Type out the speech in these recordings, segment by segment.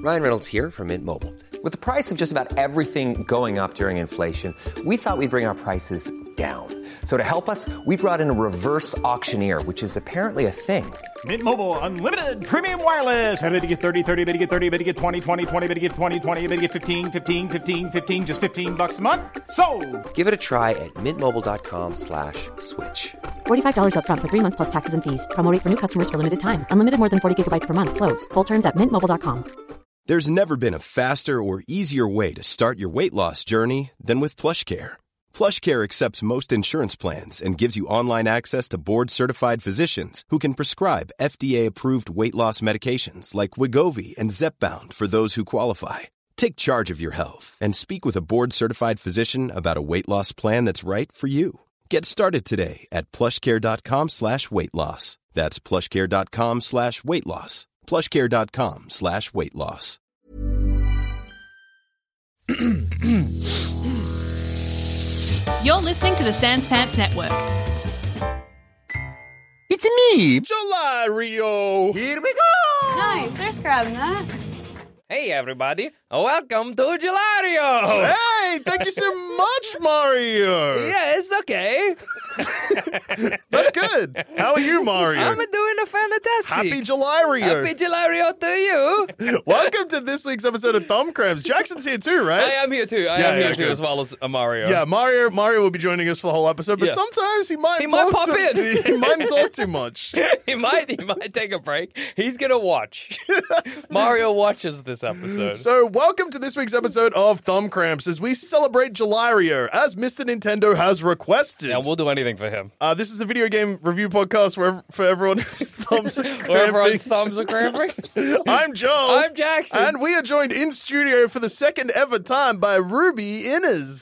Ryan Reynolds here from Mint Mobile. With the price of just about everything going up during inflation, we thought we'd bring our prices down. So to help us, we brought in a reverse auctioneer, which is apparently a thing. Mint Mobile Unlimited Premium Wireless. How to get 30, 30, bit to get 30, bit to get 20, 20, 20, bit to get 20, 20, bit to get 15, 15, 15, 15, just $15 a month? Sold! Give it a try at mintmobile.com/switch. $45 up front for 3 months plus taxes and fees. Promo rate for new customers for limited time. Unlimited more than 40 gigabytes per month. Slows full terms at mintmobile.com. There's never been a faster or easier way to start your weight loss journey than with PlushCare. PlushCare accepts most insurance plans and gives you online access to board-certified physicians who can prescribe FDA-approved weight loss medications like Wegovy and Zepbound for those who qualify. Take charge of your health and speak with a board-certified physician about a weight loss plan that's right for you. Get started today at plushcare.com/weight loss. That's plushcare.com/weight loss. plushcare.com/weight loss. You're listening to the Sans Pants Network. It's me, July Rio. Here we go. Nice, there's grabbing that. Hey everybody, welcome to Gelario! Hey, thank you so much, Mario. Yeah, it's okay. That's good. How are you, Mario? I'm doing a fantastic. Happy July, Rio. Happy Gelario to you. Welcome to this week's episode of Thumb Cramps. Jackson's here too, right? I am here too. I am here too, as well as Mario. Yeah, Mario will be joining us for the whole episode, but sometimes he might pop in. He might talk too much. he might take a break. He's gonna watch. Mario watches this episode. So welcome to this week's episode of Thumb Cramps as we celebrate Gelario, as Mr. Nintendo has requested. Yeah, we'll do anything for him. This is a video game review podcast for everyone whose thumbs are cramping. Where everyone's thumbs are cramping. I'm Joel. I'm Jackson. And we are joined in studio for the second ever time by Ruby Innes.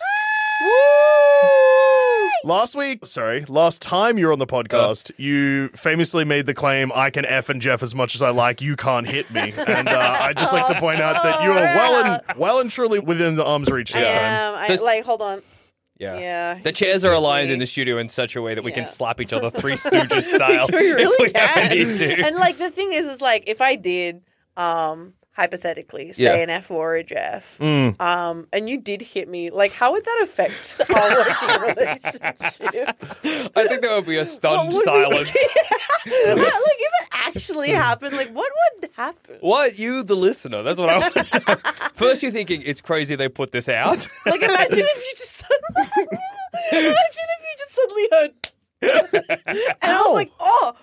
Last time you were on the podcast, you famously made the claim, I can F and Jeff as much as I like, you can't hit me. And I'd just like to point out that you are well and truly within the arm's reach this time. Hold on. Yeah. The chairs are aligned in the studio in such a way that we can slap each other Three Stooges style. We really if we ever need to. And the thing is if I did, hypothetically, say an F or a Jeff, and you did hit me, how would that affect our working relationship? I think there would be a stunned silence. If it actually happened, what would happen? What? You, the listener. That's what I want. First, you're thinking, it's crazy they put this out. Imagine if you just suddenly heard... and I was like, oh.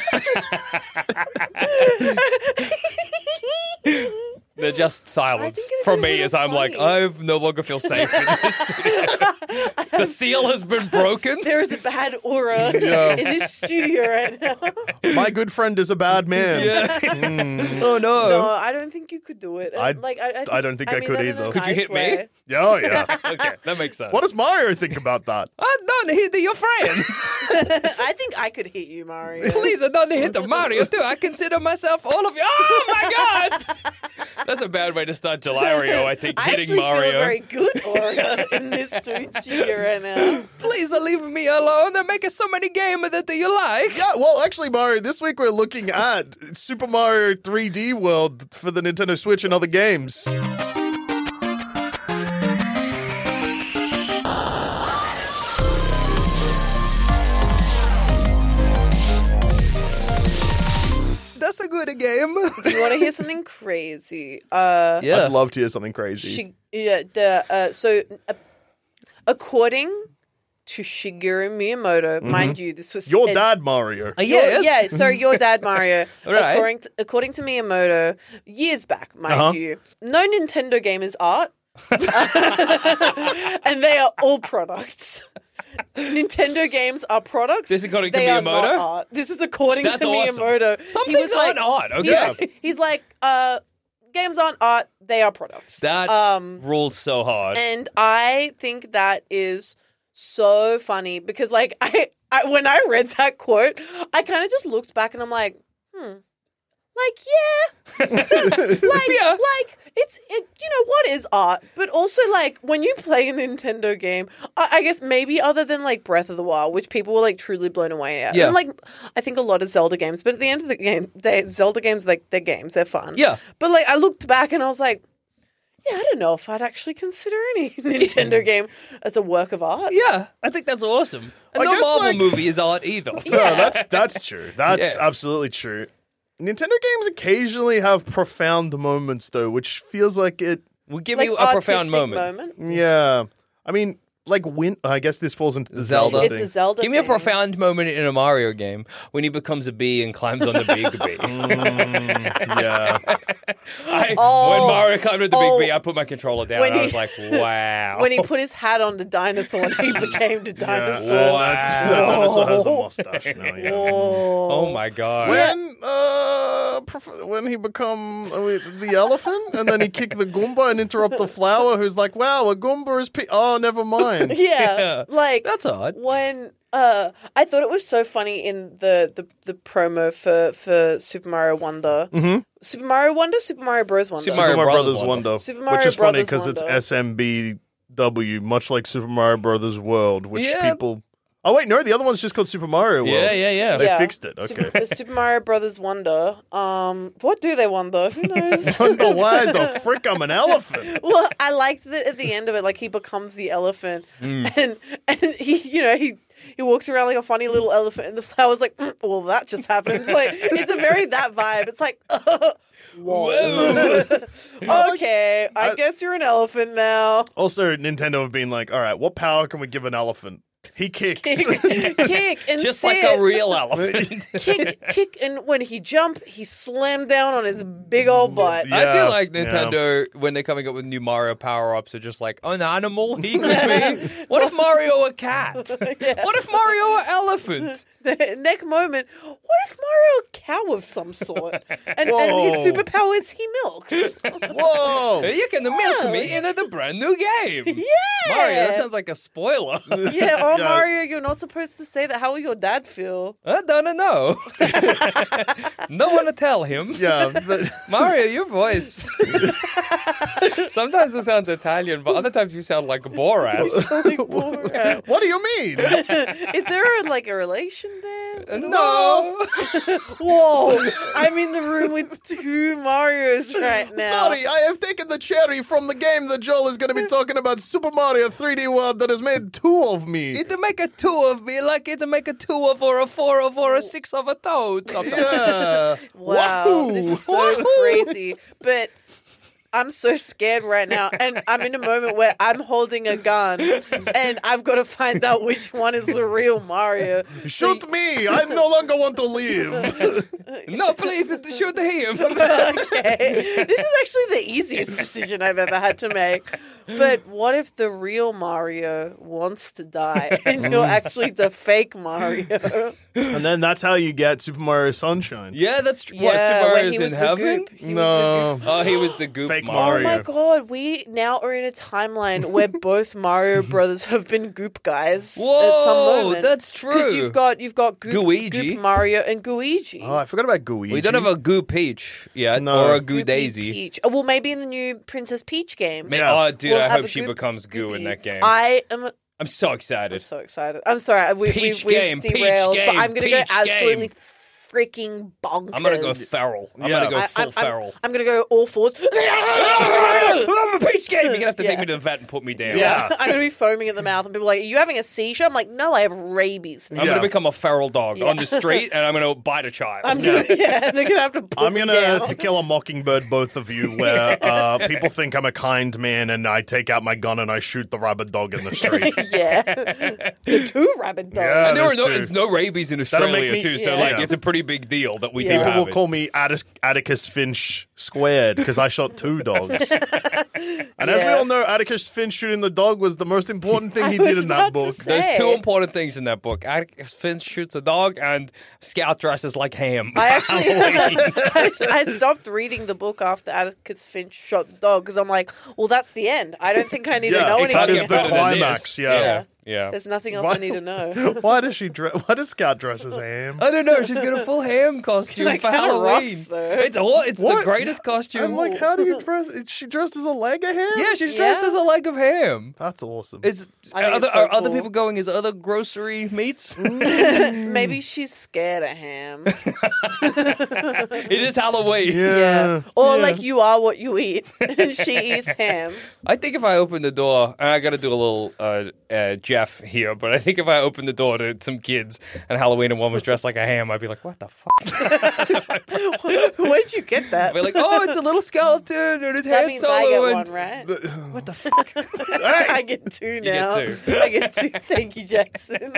They're just silence from me as I'm like, I no longer feel safe in this studio. The seal has been broken. There is a bad aura in this studio right now. My good friend is a bad man. Yeah. Oh, no. No, I don't think you could do it. I don't think I could either. Could you hit me? Oh, yeah. Okay, that makes sense. What does Mario think about that? Don't hit your friends. I think I could hit you, Mario. Please, don't hit Mario, too. I consider myself all of you. Oh, my God. That's a bad way to start Gelario, I think, hitting Mario. I feel a very good aura in this studio right now. Please leave me alone. They're making so many games that you like. Yeah, well, actually, Mario, this week we're looking at Super Mario 3D World for the Nintendo Switch and other games. That's a good game. Do you want to hear something crazy? I'd love to hear something crazy. According to Shigeru Miyamoto, mind you, this was Your dad, Mario. Your dad, Mario. Right. According to Miyamoto, years back, mind you, no Nintendo game is art, and they are all products. Nintendo games are products. This is according to they Miyamoto? Are not art. This is according That's to awesome. Miyamoto. Some things aren't art, okay? He's like, games aren't art, they are products. That rules so hard. And I think that is so funny because, I when I read that quote, I kind of just looked back and I'm like, Like it's you know what is art, but also like when you play a Nintendo game, I guess maybe other than like Breath of the Wild, which people were like truly blown away at, and like I think a lot of Zelda games, but at the end of the game, Zelda games like they're games, they're fun. Yeah, but like I looked back and I was like, yeah, I don't know if I'd actually consider any Nintendo game as a work of art. Yeah, I think that's awesome. And no Marvel movie is art either. Yeah, that's true. That's absolutely true. Nintendo games occasionally have profound moments, though, which feels like it will give like you a profound moment. Yeah. I mean, like, I guess this falls into the Zelda It's thing. a Zelda Give me a thing. profound moment in a Mario game when he becomes a bee and climbs on the big bee. Yeah. When Mario climbed on the big bee, I put my controller down and I was like, wow. When he put his hat on the dinosaur and he became the dinosaur. Yeah. That dinosaur has a mustache now, yeah. Oh my god. When he become the elephant and then he kick the Goomba and interrupt the flower who's like, wow, a Goomba is oh, never mind. Yeah. Like that's odd. When I thought it was so funny in the promo for Super Mario Wonder. Mm-hmm. Super Mario Wonder, Super Mario Bros. Wonder. Super Mario Brothers Wonder. Super Mario which is funny Brothers because it's Wonder. SMBW, much like Super Mario Brothers World, which Yeah. people... Oh, wait, no, the other one's just called Super Mario World. Yeah. They fixed it, okay. Super Mario Brothers Wonder. What do they wonder? Who knows? Wonder why the frick I'm an elephant. Well, I liked that at the end of it, like he becomes the elephant, and he walks around like a funny little elephant, and the flower's like, well, that just happened. Like it's a very that vibe. It's like, whoa. Okay, I guess you're an elephant now. Also, Nintendo have been like, all right, what power can we give an elephant? He kicks. Kick and Just sit. like a real elephant. kick, and when he jump, he slammed down on his big old butt. Yeah. I do like Nintendo when they're coming up with new Mario power-ups are just like, an animal he could be. What if Mario a cat? What if Mario a elephant? The next moment, what if Mario a cow of some sort? And his superpower is he milks. Whoa! You can milk me into the brand new game. Yeah! Mario, that sounds like a spoiler. Yeah, Mario, you're not supposed to say that. How will your dad feel? I don't know. No one to tell him. Yeah. But... Mario, your voice. Sometimes it sounds Italian, but other times you sound like Borat. What do you mean? Is there a relation there? No. Whoa! I'm in the room with two Marios right now. Sorry, I have taken the cherry from the game that Joel is going to be talking about, Super Mario 3D World, that has made two of me. It'll make a two of me, like it'll make a two of or a four of or a six of a toad. Yeah. Wow, Wahoo! this is so crazy. But I'm so scared right now, and I'm in a moment where I'm holding a gun, and I've got to find out which one is the real Mario. Shoot me! I no longer want to live. No, please, shoot him. Okay, this is actually the easiest decision I've ever had to make. But what if the real Mario wants to die, and you're actually the fake Mario? And then that's how you get Super Mario Sunshine. Yeah, that's true. Yeah, What, Super when Mario's he in was the heaven? goop. He was the No. goop. Oh, he was the goop Fake Mario. Oh my Mario. god, we now are in a timeline where both Mario brothers have been Goop guys at some Whoa, moment. that's true. Because you've got Goop, Gooigi. Goop Mario and Gooigi. Oh, I forgot about Gooigi. We don't have a Goo Peach yet, No. or a Goo Goopy Daisy. Peach. Oh, well, maybe in the new Princess Peach game. Yeah. Oh, dude, We'll I have hope a she Goop- becomes Goo in Goopy. that game. I'm so excited. so excited. I'm sorry. Peach we've game, Peach derailed, game, but I'm going to go Peach absolutely game. freaking bonkers. I'm going to go feral. I'm Yeah. going to go full feral. I'm going to go all fours. I'm a Peach game. You're going to have to take Yeah. me to the vet and put me down. Yeah. I'm going to be foaming at the mouth, and people are like, are you having a seizure? I'm like, no, I have rabies now. I'm Yeah. going to become a feral dog Yeah. on the street, and I'm going to bite a child. They're going to have to pull I'm me gonna down. To Kill a Mockingbird both of you, where people think I'm a kind man, and I take out my gun and I shoot the rabid dog in the street. Yeah. The two rabbit dogs. Yeah. and there's two. there's no rabies in That'll make Australia, me- too, so Yeah. like Yeah. it's a pretty big deal that we Yeah. do People have will it. call me Atticus Finch squared because I shot two dogs. And as we Yeah. all know, Atticus Finch shooting the dog was the most important thing he I did was in that about book. to say. There's two important things in that book. Atticus Finch shoots a dog, and Scout dresses like ham. I actually I stopped reading the book after Atticus Finch shot the dog because I'm like, well, that's the end. I don't think I need to know Yeah, that anything is the better than climax. this. Yeah. Yeah. Yeah. There's nothing else I need to know. Why does Scout dress as ham? I don't know. She's got a full ham costume That for kinda Halloween. rocks, though. It's the What? greatest costume. I'm like, how do you dress? Is she dressed as a leg of ham? Yeah, she's dressed Yeah. as a leg of ham. That's awesome. Is I think are, it's so are other cool. people going as other grocery meats? Maybe she's scared of ham. It is Halloween. Yeah. Or like you are what you eat. She eats ham. I think if I open the door, and I got to do a little Jeff here, but I think if I open the door to some kids and Halloween and one was dressed like a ham, I'd be like, what the fuck? Where'd you get that? I'd be like, oh, it's a little skeleton and it's That Han means Solo. I get and one, right? what the fuck? I get two now. get two. I get two. Thank you, Jackson.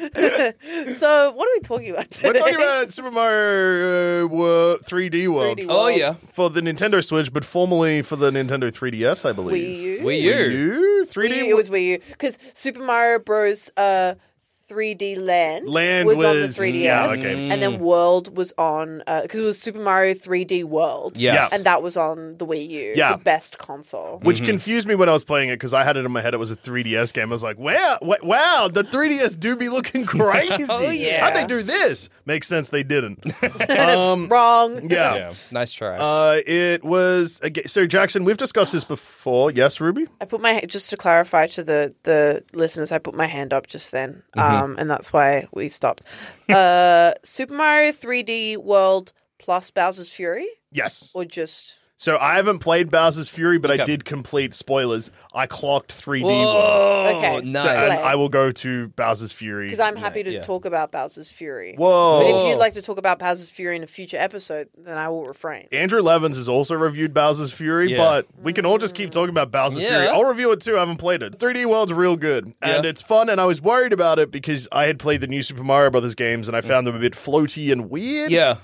So, what are we talking about today? We're talking about Super Mario 3D World 3D Oh, World. yeah. for the Nintendo Switch, but formerly for the Nintendo 3DS, I believe. Wii U. Wii U. Wii U? 3D? Wii U, it was Wii U. Because Super Mario Bros. 3D Land, Was on the 3DS. yeah, okay. And then World was on, because it was Super Mario 3D World. Yes. And that was on the Wii U. Yeah. The best console. Which confused me when I was playing it because I had it in my head it was a 3DS game. I was like, wow, the 3DS do be looking crazy. Oh, yeah. How'd they do this? Makes sense they didn't. Wrong. Yeah. Yeah, nice try. It was, so Jackson, we've discussed this before. Yes, Ruby? I put my, just to clarify to the listeners, I put my hand up just then. And that's why we stopped. Super Mario 3D World plus Bowser's Fury? Yes. Or just... So I haven't played Bowser's Fury, but I Okay. did complete, spoilers, I clocked 3D World. Whoa, Okay, nice. So, and Slay. I will go to Bowser's Fury. Because I'm happy to yeah. talk about Bowser's Fury. Whoa. But if you'd like to talk about Bowser's Fury in a future episode, then I will refrain. Andrew Levins has also reviewed Bowser's Fury, Yeah. but we can all just keep talking about Bowser's Yeah. Fury. I'll review it too. I haven't played it. 3D World's real good, and Yeah. it's fun, and I was worried about it because I had played the new Super Mario Brothers games, and I found them a bit floaty and weird. Yeah.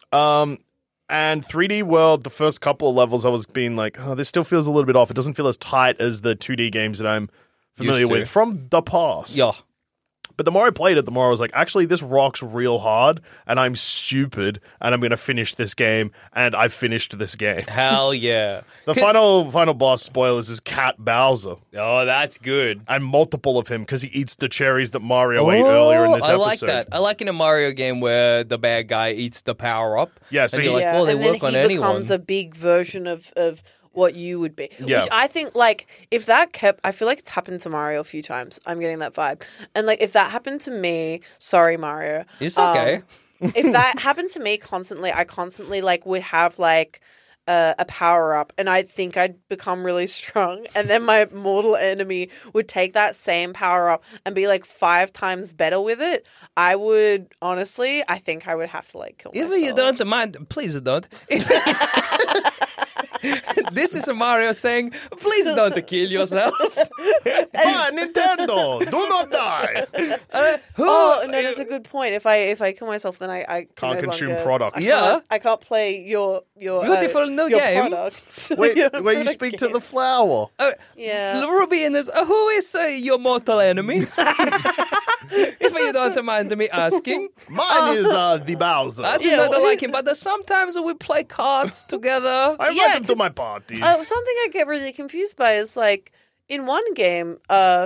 And 3D World, the first couple of levels, I was being like, oh, this still feels a little bit off. It doesn't feel as tight as the 2D games that I'm familiar Used to. with from the past. Yeah. But the more I played it, the more I was like, actually, this rocks real hard, and I'm stupid, and I'm going to finish this game, and I finished this game. Hell yeah. The final boss, spoilers, is Cat Bowser, Oh, that's good. and multiple of him because he eats the cherries that Mario ate earlier in this I episode. like that. I like in a Mario game where the bad guy eats the power up. Yeah, so and he- you're like, well, they and work then on he anyone. becomes a big version of what you would be. Yeah. Which I think, like, if that kept... I feel like it's happened to Mario a few times. I'm getting that vibe. And, like, if that happened to me... Sorry, Mario. It's okay. If that happened to me constantly, I constantly, like, would have, like... a power up, and I think I'd become really strong, and then my mortal enemy would take that same power up and be like 5 times better with it. I would honestly, I think I would have to like kill If myself. you don't mind, please don't. This is a Mario saying, please don't kill yourself. Ah, Nintendo, do not die. Oh no, that's a good point. If I kill myself, then I Can't no consume longer- products. Yeah. I can't play your Beautiful new your game. products. Wait, Your where you product speak to game. the flower. Yeah. Ruby in this, who is your mortal enemy? If you don't mind me asking. Mine is the Bowser. I do Yeah, not what like him, but sometimes we play cards together. I invite Yeah, him to 'cause- my parties. Something I get really confused by is like in one game,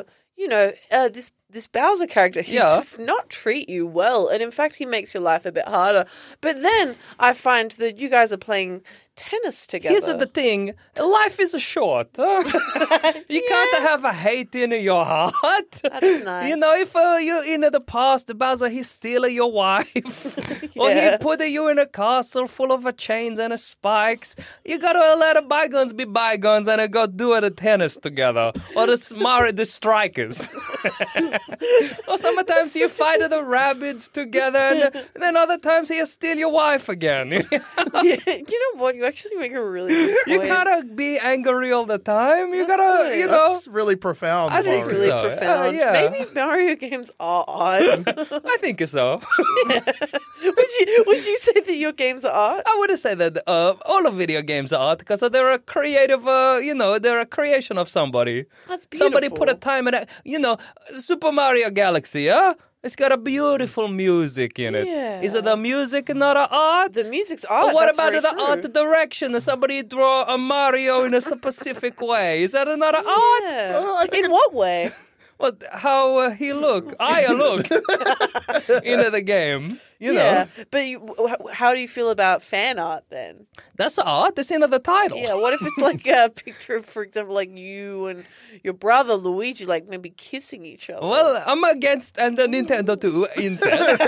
this Bowser character, he Yeah. does not treat you well, and in fact, he makes your life a bit harder. But then I find that you guys are playing tennis together. Here's the thing: life is short. You can't have a hate in your heart. That's nice. You know, if you in the past, Bowser he steal your wife, or he Yeah. put you in a castle full of chains and spikes, you gotta let bygones be bygones and go do the tennis together, or the strikers. Or sometimes you fight the rabbits together, and then other times you steal your wife again. Yeah, you know what? You actually make a really good You point. gotta be angry all the time. You That's gotta, good. you know. That's really profound. I think It's Mario. really so. profound. Yeah. Maybe Mario games are odd. I think so. would you say that your games are odd? I would say that all of video games are art because they're a creative, they're a creation of somebody. That's Somebody beautiful. put a time in it. Super Mario Galaxy, yeah? It's got a beautiful music in it. Yeah. Is it the music, not a art? The music's Or art. what that's about very the true. art direction? Somebody draw a Mario in a specific way. Is that another art? Yeah. I think In what way? What? How he look? I look into the game. You know, Yeah, but how do you feel about fan art then? that's the art. That's the end of the title. Yeah, what if it's like a picture of, for example, like you and your brother Luigi, like maybe kissing each other? Well, I'm against and the Nintendo 2 incest.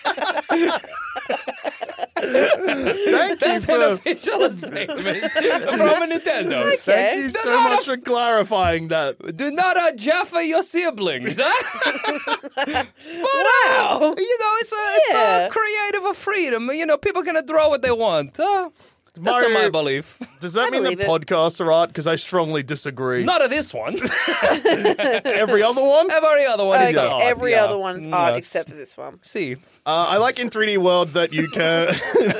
Thank you That's an for. official statement from a Nintendo. Thank you so much for clarifying that. Do not Jaffa your siblings, huh? Wow. You know, it's a Yeah. creative freedom. You know, people can draw what they want. That's Mario- not my belief. Does that mean that believe it. podcasts are art? Because I strongly disagree. Not of this one. Every other one? Every other one is Okay, art. every yeah. other one's art Yes. except for this one. See, I like in 3D World that you can.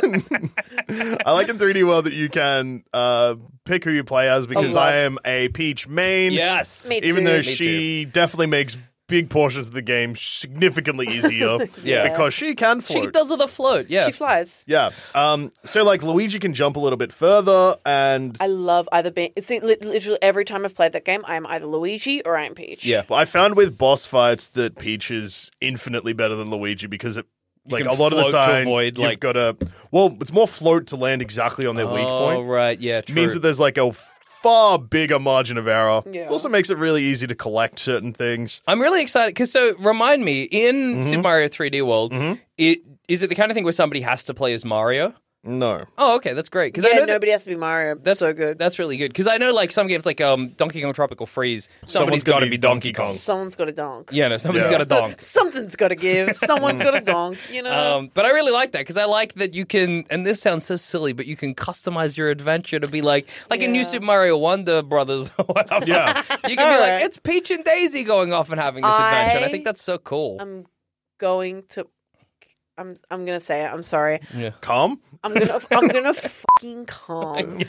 I like in 3D World that you can pick who you play as because love. I am a Peach main. yes. Me Even too. though Me she definitely makes big portions of the game significantly easier. Yeah. Because she can float. She does the float, yeah. She flies. Yeah. So like Luigi can jump a little bit further, and I love either being. See, literally every time I've played that game, I am either Luigi or I am Peach. Yeah. I found with boss fights that Peach is infinitely better than Luigi because it. Like can a lot of the float to time, avoid, you've like- got to. Well, it's more float to land exactly on their weak Oh, point. right, yeah, true. Means that there's like a far bigger margin of error. Yeah. It also makes it really easy to collect certain things. I'm really excited because remind me in Mm-hmm. Super Mario 3D World, is it the kind of thing where somebody has to play as Mario? No. Oh, okay, that's great. Because I Yeah, know that- nobody has to be Mario. That's so good. That's really good because I know like some games like Donkey Kong Tropical Freeze, Someone's somebody's got to gotta be be Donkey Donkey Kong. Someone's got a donk. Yeah, no, somebody's Yeah. got a donk. Something's got to give. Someone's got a donk. You know. But I really like that because I like that you can, and this sounds so silly, but you can customize your adventure to be like in New Yeah. Super Mario Wonder Brothers or whatever. Yeah. You can be like, Alright. it's Peach and Daisy going off and having this adventure. And I think that's so cool. I'm going to. I'm gonna say it. I'm sorry. Calm? I'm gonna fucking calm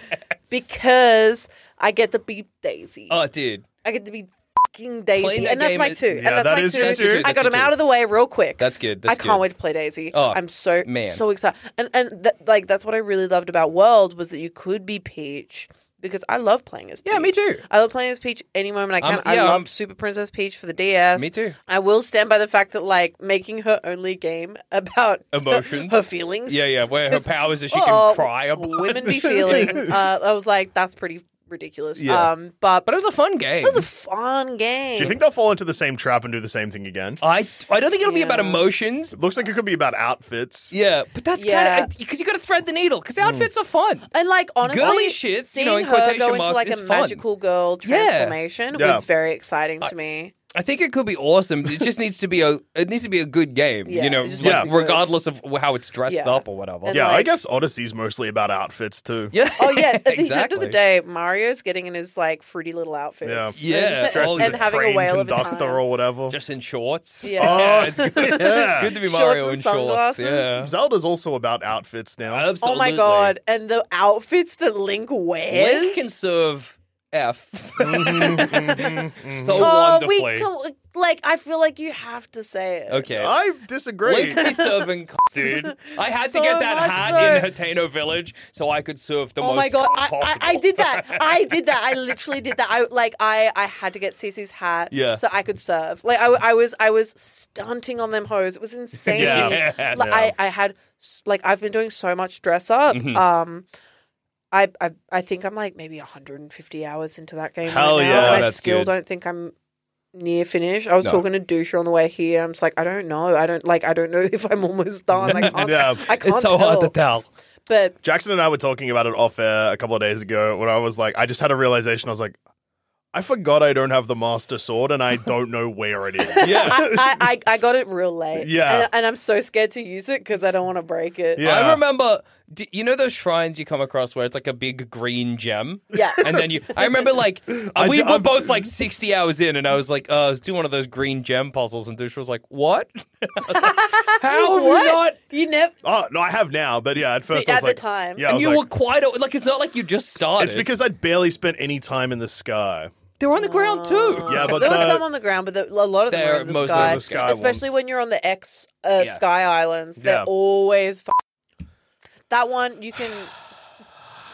because I get to be Daisy. Oh, dude. I get to be fucking Daisy, Playing that and that's game my is- two. Yeah, and that's that my is two. your two. I That's got your them two. out of the way real quick. That's good. I That's can't good. wait to play Daisy. Oh, I'm so man. so excited, and that's what I really loved about World was that you could be Peach. Because I love playing as Peach. Yeah, me too. I love playing as Peach any moment I can. I yeah, loved Super Princess Peach for the DS. Me too. I will stand by the fact that, like, making her only game about Emotions. her feelings. Yeah, where her powers is she Oh, can cry. women be feeling. I was like, that's pretty ridiculous. Yeah. But But it was a fun game. it was a fun game. Do you think they'll fall into the same trap and do the same thing again? I don't think it'll be about Yeah. emotions. It looks like it could be about outfits. Yeah, but that's Yeah. kind of because you got to thread the needle because the outfits are fun. And like honestly, Girly shit, seeing in her quotation go into marks, like a is fun. magical girl Yeah. transformation Yeah. was very exciting to me. I think it could be awesome. It just needs to be a good game. Yeah, you know, it just like, needs to be good. regardless of how it's dressed Yeah. up or whatever. And, Yeah, I like- guess Odyssey's mostly about outfits too. Yeah. Oh yeah, at the end exactly. of the day, Mario's getting in his like fruity little outfits. Yeah. and, Dressed and as a having a train whale of a conductor time. or whatever. Just in shorts. Yeah. Oh, it's good. yeah. Good to be Shorts Mario and in shorts. sunglasses. Yeah. Zelda's also about outfits now. Oh Absolutely. my god! And the outfits that Link wears. Link can serve F so Oh, wonderfully. like I feel like you have to say it. Okay. I disagree. Link can be serving dude. I had So to get that much hat so. in Hateno Village so I could serve the Oh most my god! possible. I did that. I literally did that. I had to get Cece's hat Yeah. so I could serve. Like I was stunting on them hoes. It was insane. Yeah. Like, Yeah. I had like I've been doing so much dress up. Mm-hmm. I think I'm like maybe 150 hours into that game Hell right now, yeah, and I that's still good. don't think I'm near finished. I was No. talking to Dusha on the way here. I'm just like, I don't know. I don't know if I'm almost done. I can't. Yeah. I can't. It's so hard to tell. tell. But Jackson and I were talking about it off air a couple of days ago when I was like, I just had a realization. I was like, I forgot I don't have the Master Sword and I don't know where it is. Yeah. I got it real late. Yeah. And I'm so scared to use it because I don't want to break it. Yeah. I remember, you know those shrines you come across where it's like a big green gem? Yeah. And then I remember like, we were I'm- both like 60 hours in and I was like, I was doing one of those green gem puzzles and Dush was like, what? How have you What? not? You never. Oh, no, I have now. But yeah, at first I was At the like, time. Yeah, I And was you like, were quite, like, it's not like you just started. it's because I'd barely spent any time in the sky. they were on the ground too. Yeah, but There were the- some on the ground, but a lot of them They're are in the mostly sky. in the sky Especially ones. when you're on the X Yeah. Sky Islands. They're Yeah. always. That one, you can.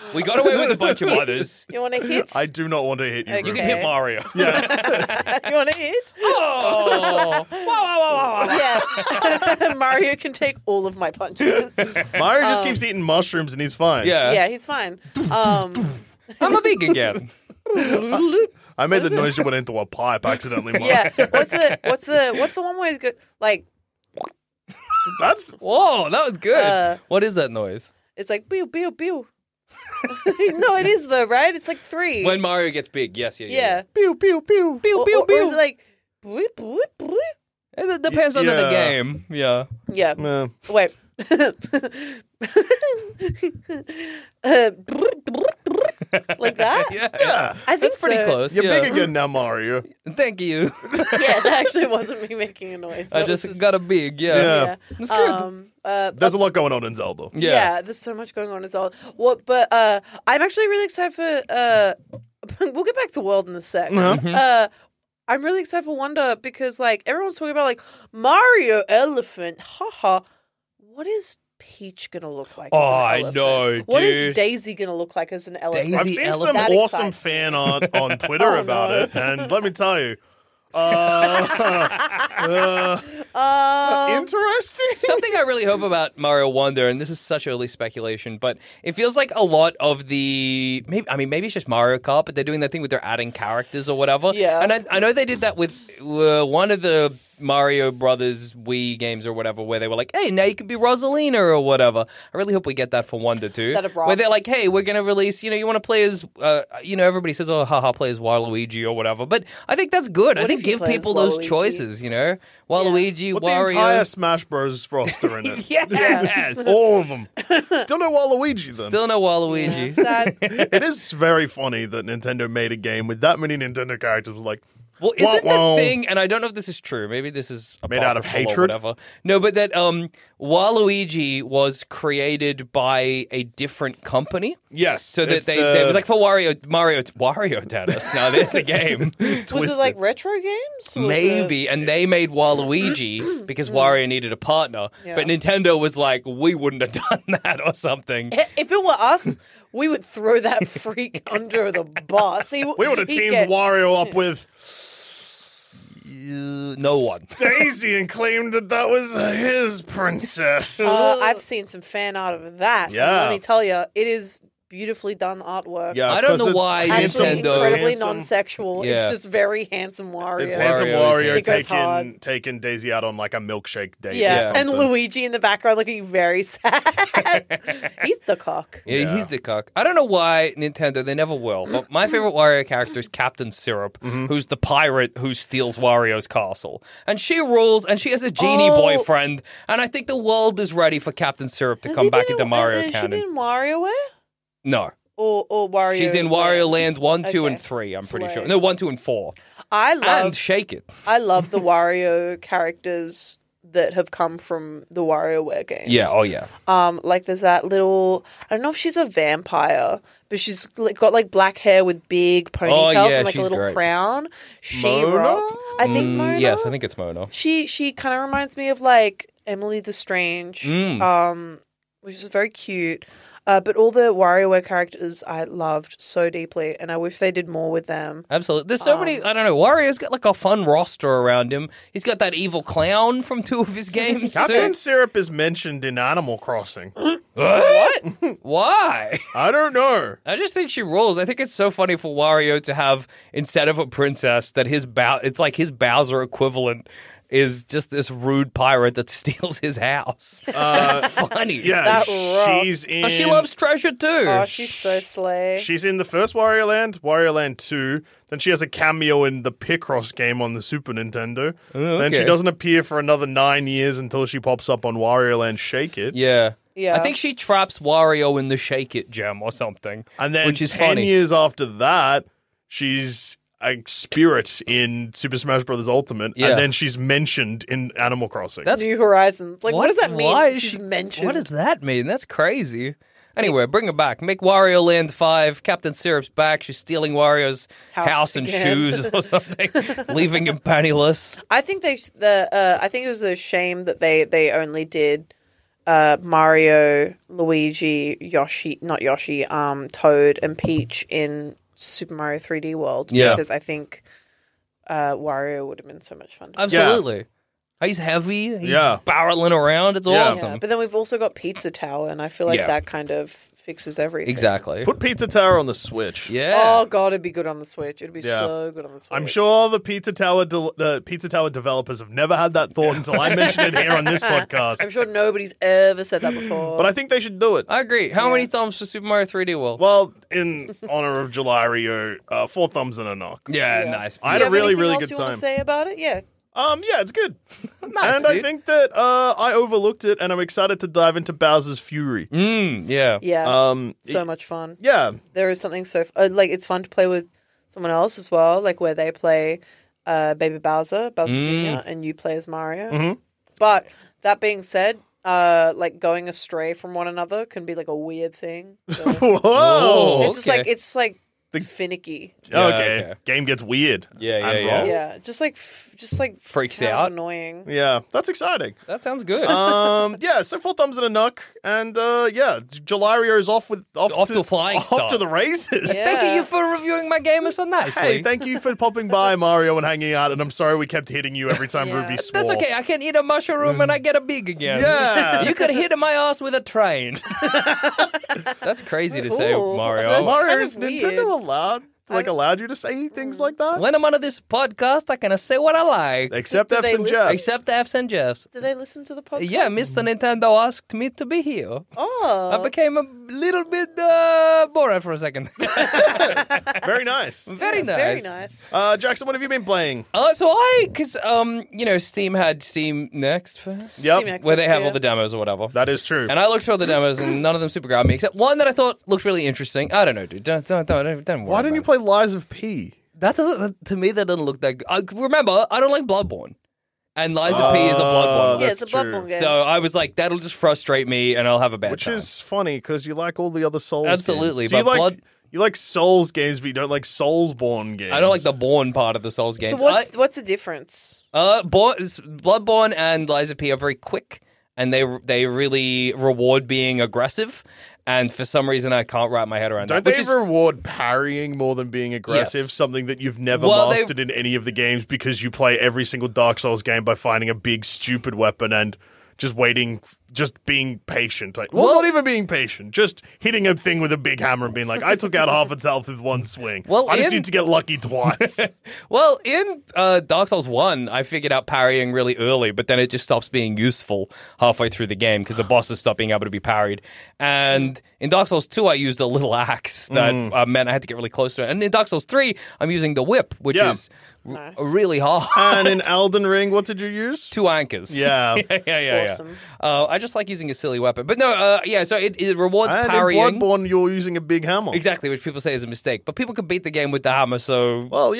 We got away with a bunch of others. You want to hit? I do not want to hit you. Okay. You Ruth. can hit Mario. You want to hit? Oh! Wow. Yeah. Mario can take all of my punches. Mario just keeps eating mushrooms and he's fine. Yeah, he's fine. I'm a vegan again. I made the noise that went into a pipe accidentally. Mario. Yeah. What's the one where he's good? Like That's Whoa, that was good. What is that noise? it's like pew pew pew. No, it is though, right? It's like 3. When Mario gets big, yes, yeah. pew pew pew. Or is it like bloop, bloop, bloop? It depends on the Yeah. game. Yeah. Yeah. Yeah. Wait. Like that? Yeah. I think That's pretty so. close. You're yeah. big again now, Mario. Thank you. Yeah, that actually wasn't me making a noise. I That was just got a big, yeah. Yeah. It's good. There's a lot going on in Zelda. Yeah. There's so much going on as well. What? But I'm actually really excited for. We'll get back to World in a sec. I'm really excited for Wonder because like everyone's talking about like Mario Elephant. Haha. What is Peach gonna look like? Oh, as an I elephant? know, What is dude. Daisy gonna look like as an elephant? Daisy I've seen elephant. some That awesome excites me. fan art on Twitter Oh, about no. it, and let me tell you, interesting. Something I really hope about Mario Wonder, and this is such early speculation, but it feels like a lot of the maybe it's just Mario Kart, but they're doing that thing where they're adding characters or whatever. Yeah. And I know they did that with one of the Mario Brothers Wii games or whatever, where they were like, hey, now you can be Rosalina or whatever. I really hope we get that for Wonder too. That'd rock. Where they're like, hey, we're going to release, you want to play as, everybody says, oh, haha, play as Waluigi or whatever. But I think that's good. I What think if you give play as people those Waluigi? choices, Waluigi, With the Wario. entire Smash Bros. Roster in it. Yes. All of them. Still no Waluigi then. Still no Waluigi. Sad. It is very funny that Nintendo made a game with that many Nintendo characters. Like, Well, isn't the Wah-wah. thing, and I don't know if this is true, maybe this is Made out of apocryphal or hatred? whatever. No, but that Waluigi was created by a different company. yes. So that it's they the- it was like for Wario Tennis. Now there's a game. Was it like retro games? Was Maybe, and they made Waluigi because Wario needed a partner. Yeah. But Nintendo was like, we wouldn't have done that or something. If it were us, we would throw that freak under the bus. we would have teamed Wario up with No one. Daisy and claimed that was his princess. I've seen some fan art of that. and Yeah. let me tell you, it is beautifully done artwork. Yeah, I don't 'cause know it's why Actually, Nintendo- incredibly handsome- non-sexual. Yeah. It's just very handsome Wario. It's handsome Wario Wario is It goes hard. taking Daisy out on like a milkshake date. Yeah. or and something. Luigi in the background looking very sad. He's the cock. Yeah, he's the cock. I don't know why Nintendo, they never will, but my favorite Wario character is Captain Syrup, who's the pirate who steals Wario's castle. And she rules, and she has a genie Oh. boyfriend, and I think the world is ready for Captain Syrup to come back into Mario Has she canon. been in WarioWare? No. Or Wario? She's in Wario Land 1, 2, and Okay. 3, I'm pretty Slay. sure. No, 1, 2, and 4. I love And Shake It. I love the Wario characters that have come from the WarioWare games. Yeah, oh yeah. Like there's that little, I don't know if she's a vampire, but she's got like black hair with big ponytails yeah, and like a she's little great. crown. She Mona? rocks. I think Mona. Yes, I think it's Mona. She kind of reminds me of like Emily the Strange, which is very cute. But all the WarioWare characters I loved so deeply, and I wish they did more with them. Absolutely. There's so many, I don't know, Wario's got like a fun roster around him. He's got that evil clown from 2 of his games Captain too. Syrup is mentioned in Animal Crossing. Why? I don't know. I just think she rules. I think it's so funny for Wario to have, instead of a princess, that it's like his Bowser equivalent is just this rude pirate that steals his house. That's funny. Yeah, That rocks. she's in. But she loves treasure too. Oh, she's so slay. She's in the first Wario Land 2. Then she has a cameo in the Picross game on the Super Nintendo. Then she okay. doesn't appear for another 9 years until she pops up on Wario Land Shake It. Yeah. Yeah. I think she traps Wario in the Shake It gem or something. And then which is 10 funny. years after that, she's a spirit in Super Smash Bros. Ultimate. Yeah. And then she's mentioned in Animal Crossing. That's New Horizons. Like, what does that mean? Why is She's she mentioned. What does that mean? That's crazy. Anyway, bring her back. Make Wario Land 5. Captain Syrup's back. She's stealing Wario's house and again. shoes or something, leaving him penniless. I think I think it was a shame that they only did Mario, Luigi, Yoshi, not Yoshi, Toad, and Peach in Super Mario 3D World. Yeah. Because I think Wario would have been so much fun. Absolutely. He's heavy. He's Yeah. barreling around. It's awesome. Yeah, but then we've also got Pizza Tower, and I feel like Yeah. that kind of fixes everything. Exactly. Put Pizza Tower on the Switch. Yeah. Oh god, it'd be good on the Switch. It'd be Yeah. so good on the Switch. I'm sure the Pizza Tower developers have never had that thought until I mentioned it here on this podcast. I'm sure nobody's ever said that before. But I think they should do it. I agree. How many thumbs for Super Mario 3D World? Well, in honor of July Rio, 4 thumbs and a knock. yeah, nice. I had Do a you have really, anything really else good you want time. to say about it? Yeah. Yeah, it's good. Nice, and I dude. think that I overlooked it, and I'm excited to dive into Bowser's Fury. Yeah. Yeah. So much fun. Yeah, There is something so like it's fun to play with someone else as well, like where they play Baby Bowser Jr., and you play as Mario. Mm-hmm. But that being said, like going astray from one another can be like a weird thing. So whoa. it's just okay. like it's like finicky. Yeah, okay. okay. Game gets weird. Yeah, yeah, and yeah. wrong. Yeah, just like Freaks kind of out. annoying. Yeah, that's exciting. That sounds good. Yeah, so 4 thumbs and a knock, and yeah, Jalario is off to a flying off start. to the races. Yeah. Thank you for reviewing my game so nicely. Hey, thank you for popping by, Mario, and hanging out. And I'm sorry we kept hitting you every time Yeah. Ruby swore. That's okay. I can eat a mushroom and I get a big again. Yeah. You could hit my ass with a train. That's crazy to say, Ooh, Mario. that's- Mario, kind is of Nintendo weird. allowed you to say things like that? When I'm on this podcast, I can say what I like. Except Do F's they and listen? Jeffs. Except F's and Jeffs. Do they listen to the podcast? Yeah, Mr. Nintendo asked me to be here. Oh, I became a little bit bored for a second. Very nice. Very nice. very nice. Jackson, what have you been playing? Because Steam had Steam Next first. Yep. Steam Next Where they have yeah. all the demos or whatever. That is true. And I looked through all the demos, and none of them super grabbed me, except one that I thought looked really interesting. I don't know, dude. Don't worry. Why didn't you play Lies of P? That doesn't. To me, that doesn't look that good. Remember, I don't like Bloodborne, and Lies of P is a Bloodborne. Yeah, that's it's a true. Bloodborne game. So I was like, that'll just frustrate me, and I'll have a bad Which time. is funny because you like all the other Souls Absolutely, games. So but you like Souls games, but you don't like Soulsborne games. I don't like the Born part of the Souls games. So what's the difference? Bloodborne and Lies of P are very quick, and they really reward being aggressive. And for some reason, I can't wrap my head around Don't that. they reward parrying more than being aggressive? Yes. Something that you've never Well, mastered in any of the games because you play every single Dark Souls game by finding a big, stupid weapon and just waiting, just being patient. Well- Not even being patient, just hitting a thing with a big hammer and being like, I took out half its health with one swing. Well, I just in- need to get lucky twice. Well, in Dark Souls 1, I figured out parrying really early, but then it just stops being useful halfway through the game because the bosses stop being able to be parried. And in Dark Souls 2, I used a little axe that meant I had to get really close to it. And in Dark Souls 3, I'm using the whip, which Yeah. is really hard. And in Elden Ring, what did you use? 2 anchors. Yeah. yeah. Awesome. I just like using a silly weapon. But no, so it rewards And parrying. in Bloodborne, you're using a big hammer. Exactly, which people say is a mistake. But people can beat the game with the hammer, so... Well,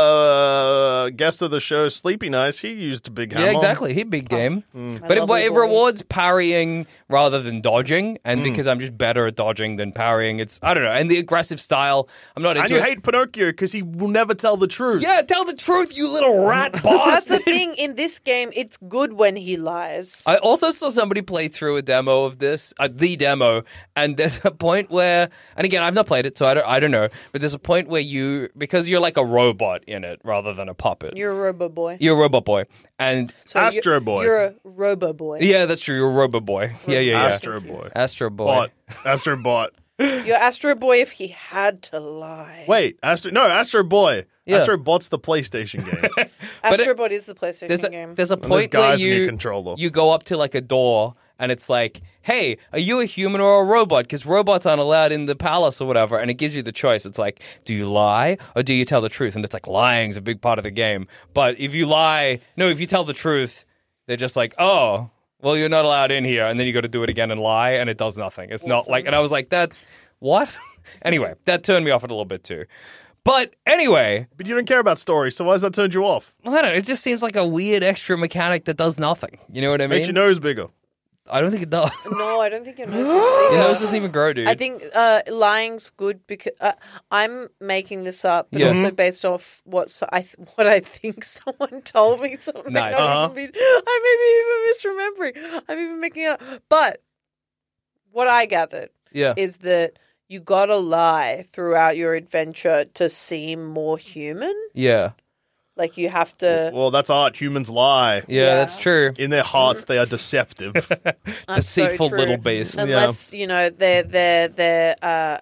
yeah, guest of the show, Sleepy Nice, he used a big hammer. Yeah, exactly. He big game. But lovely it boy. rewards parrying rather than dodging. And because I'm just better at dodging than parrying, it's, I don't know. And the aggressive style, I'm not And into you it. hate Pinocchio because he will never tell the truth. Yeah, tell the truth, you little rat That's bastard. the thing. In this game, it's good when he lies. I also saw somebody play through a demo of this, the demo, and there's a point where, and again, I've not played it, so I don't know, but there's a point where because you're like a robot in it rather than a puppet. You're a robo boy. You're a robot boy. And So Astro Boy. You're a robo boy. yeah, that's true, you're a robot boy. Yeah. Astro Boy. Astro Boy. Bot. Astro Bot. You're Astro Boy if he had to lie. Wait, Astro Boy. Yeah. Astro Bot's the PlayStation game. Astro it- Boy is the PlayStation game. There's a there's point where guys in your you controller. you go up to like a door and it's like, hey, are you a human or a robot? Because robots aren't allowed in the palace or whatever. And it gives you the choice. It's like, do you lie or do you tell the truth? And it's like lying's a big part of the game. But if you tell the truth, they're just like, oh, well, you're not allowed in here. And then you got to do it again and lie, and it does nothing. It's not like, and I was like, what? Anyway, that turned me off a little bit too. But anyway, But you don't care about story, so why has that turned you off? I don't know. It just seems like a weird extra mechanic that does nothing. You know what I mean? Makes your nose bigger. I don't think it does. No, I don't think your nose. Your nose doesn't even grow, dude. I think lying's good because I'm making this up, but Yeah. also based off what I think someone told me. So I Nice. I may be even misremembering. I'm even making it up. But what I gathered yeah. is that you gotta lie throughout your adventure to seem more human. Yeah. Like you have to. Well, that's art. Humans lie. Yeah, that's true. In their hearts, they are deceptive. That's so Deceitful true. little beasts. Unless they're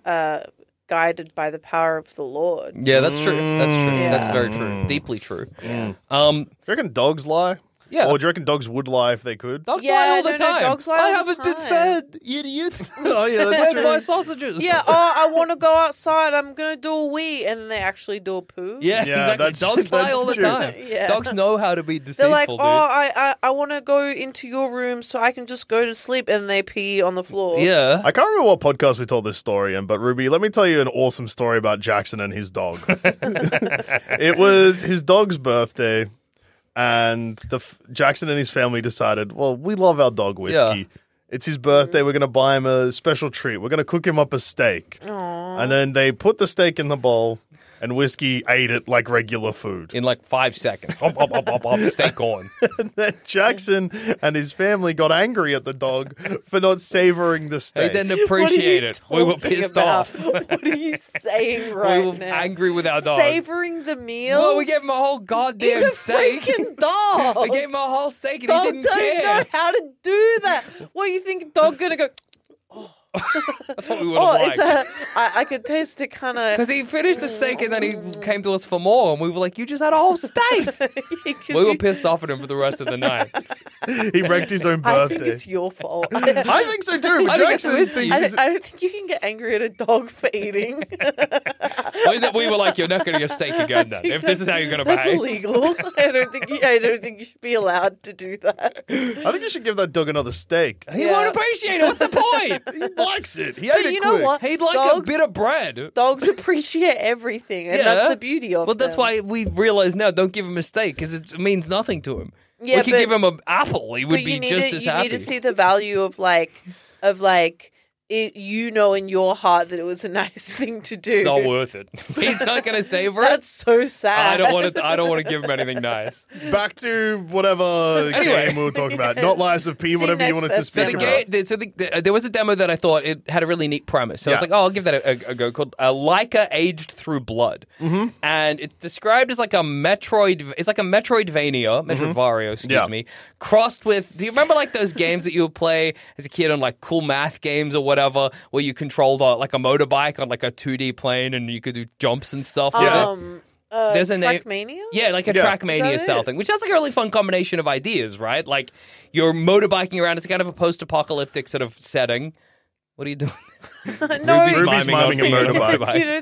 guided by the power of the Lord. Yeah, that's true. That's true. Yeah. That's very true. Deeply true. Do you reckon dogs lie? Yeah. Or do you reckon dogs would lie if they could? Dogs Yeah, lie all the no, time. dogs lie I all the haven't been time. fed, idiot. Oh, yeah, that's Where's true. my sausages? Yeah, I want to go outside. I'm going to do a wee. And they actually do a poo. Yeah, Yeah, exactly. that's- Dogs lie that's all the true. time. Yeah. Dogs know how to be They're deceitful, like, dude. I want to go into your room so I can just go to sleep. And they pee on the floor. Yeah. I can't remember what podcast we told this story in, but Ruby, let me tell you an awesome story about Jackson and his dog. It was his dog's birthday, and Jackson and his family decided, well, we love our dog Whiskey. Yeah. It's his birthday. We're going to buy him a special treat. We're going to cook him up a steak. And then they put the steak in the bowl, and Whiskey ate it like regular food. In like 5 seconds. Hop, hop, hop, hop, hop, steak on. Then Jackson and his family got angry at the dog for not savoring the They steak. didn't What are appreciate you it. We were talking pissed about? off. What are you saying right We were now? angry with our dog. Savoring the meal? Well, we gave him a whole goddamn He's a steak. freaking dog. We gave him a whole steak and Dog he didn't don't care. know how to do that. What you think a dog gonna go? That's what we would have It's liked. I could taste it kind of. Because he finished the steak and then he came to us for more, and we were like, "You just had a whole steak." We were pissed off at him for the rest of the night. He wrecked his own I birthday. think it's your fault. I think so too, but I think it's Jackson Whiskey. thinks he's- I don't think you can get angry at a dog for eating. We were like, "You're not going to get steak again, then. If this is how you're going to That's behave." illegal. I don't think you should be allowed to do that. I think you should give that dog another steak. He Yeah. won't appreciate it. What's the point? He likes it. He But ate it you know quick. what? He'd like a Dogs- bit of bread. Dogs appreciate everything, and Yeah. that's the beauty of Well, that's them. why we realize now, don't give him a steak because it means nothing to him. Yeah, we could but- give him an apple. He would But be you need just to, as you happy. need to see the value of it, you know in your heart that it was a nice thing to do. It's not worth it. He's not going to savor it. That's so sad. I don't want to give him anything nice. Back to whatever Anyway. game we were talking about. Not Lies of P, See you whatever you next wanted to Festival. speak So about. there was a demo that I thought it had a really neat premise. So I was Yeah. like, I'll give that a go. Called Laika Aged Through Blood, and it's described as like a Metroid. It's like a Metroidvania, Metroidvario, Yeah. me, crossed with. Do you remember like those games that you would play as a kid on like cool math games or whatever, where you controlled like a motorbike on like a 2D plane and you could do jumps and stuff? with it? There's a name. Trackmania? Yeah, like a Yeah. Trackmania Is that style it? thing, which sounds like a really fun combination of ideas, right? Like you're motorbiking around. It's kind of a post-apocalyptic sort of setting. What are you doing? No, Ruby's miming a being on motorbike. you know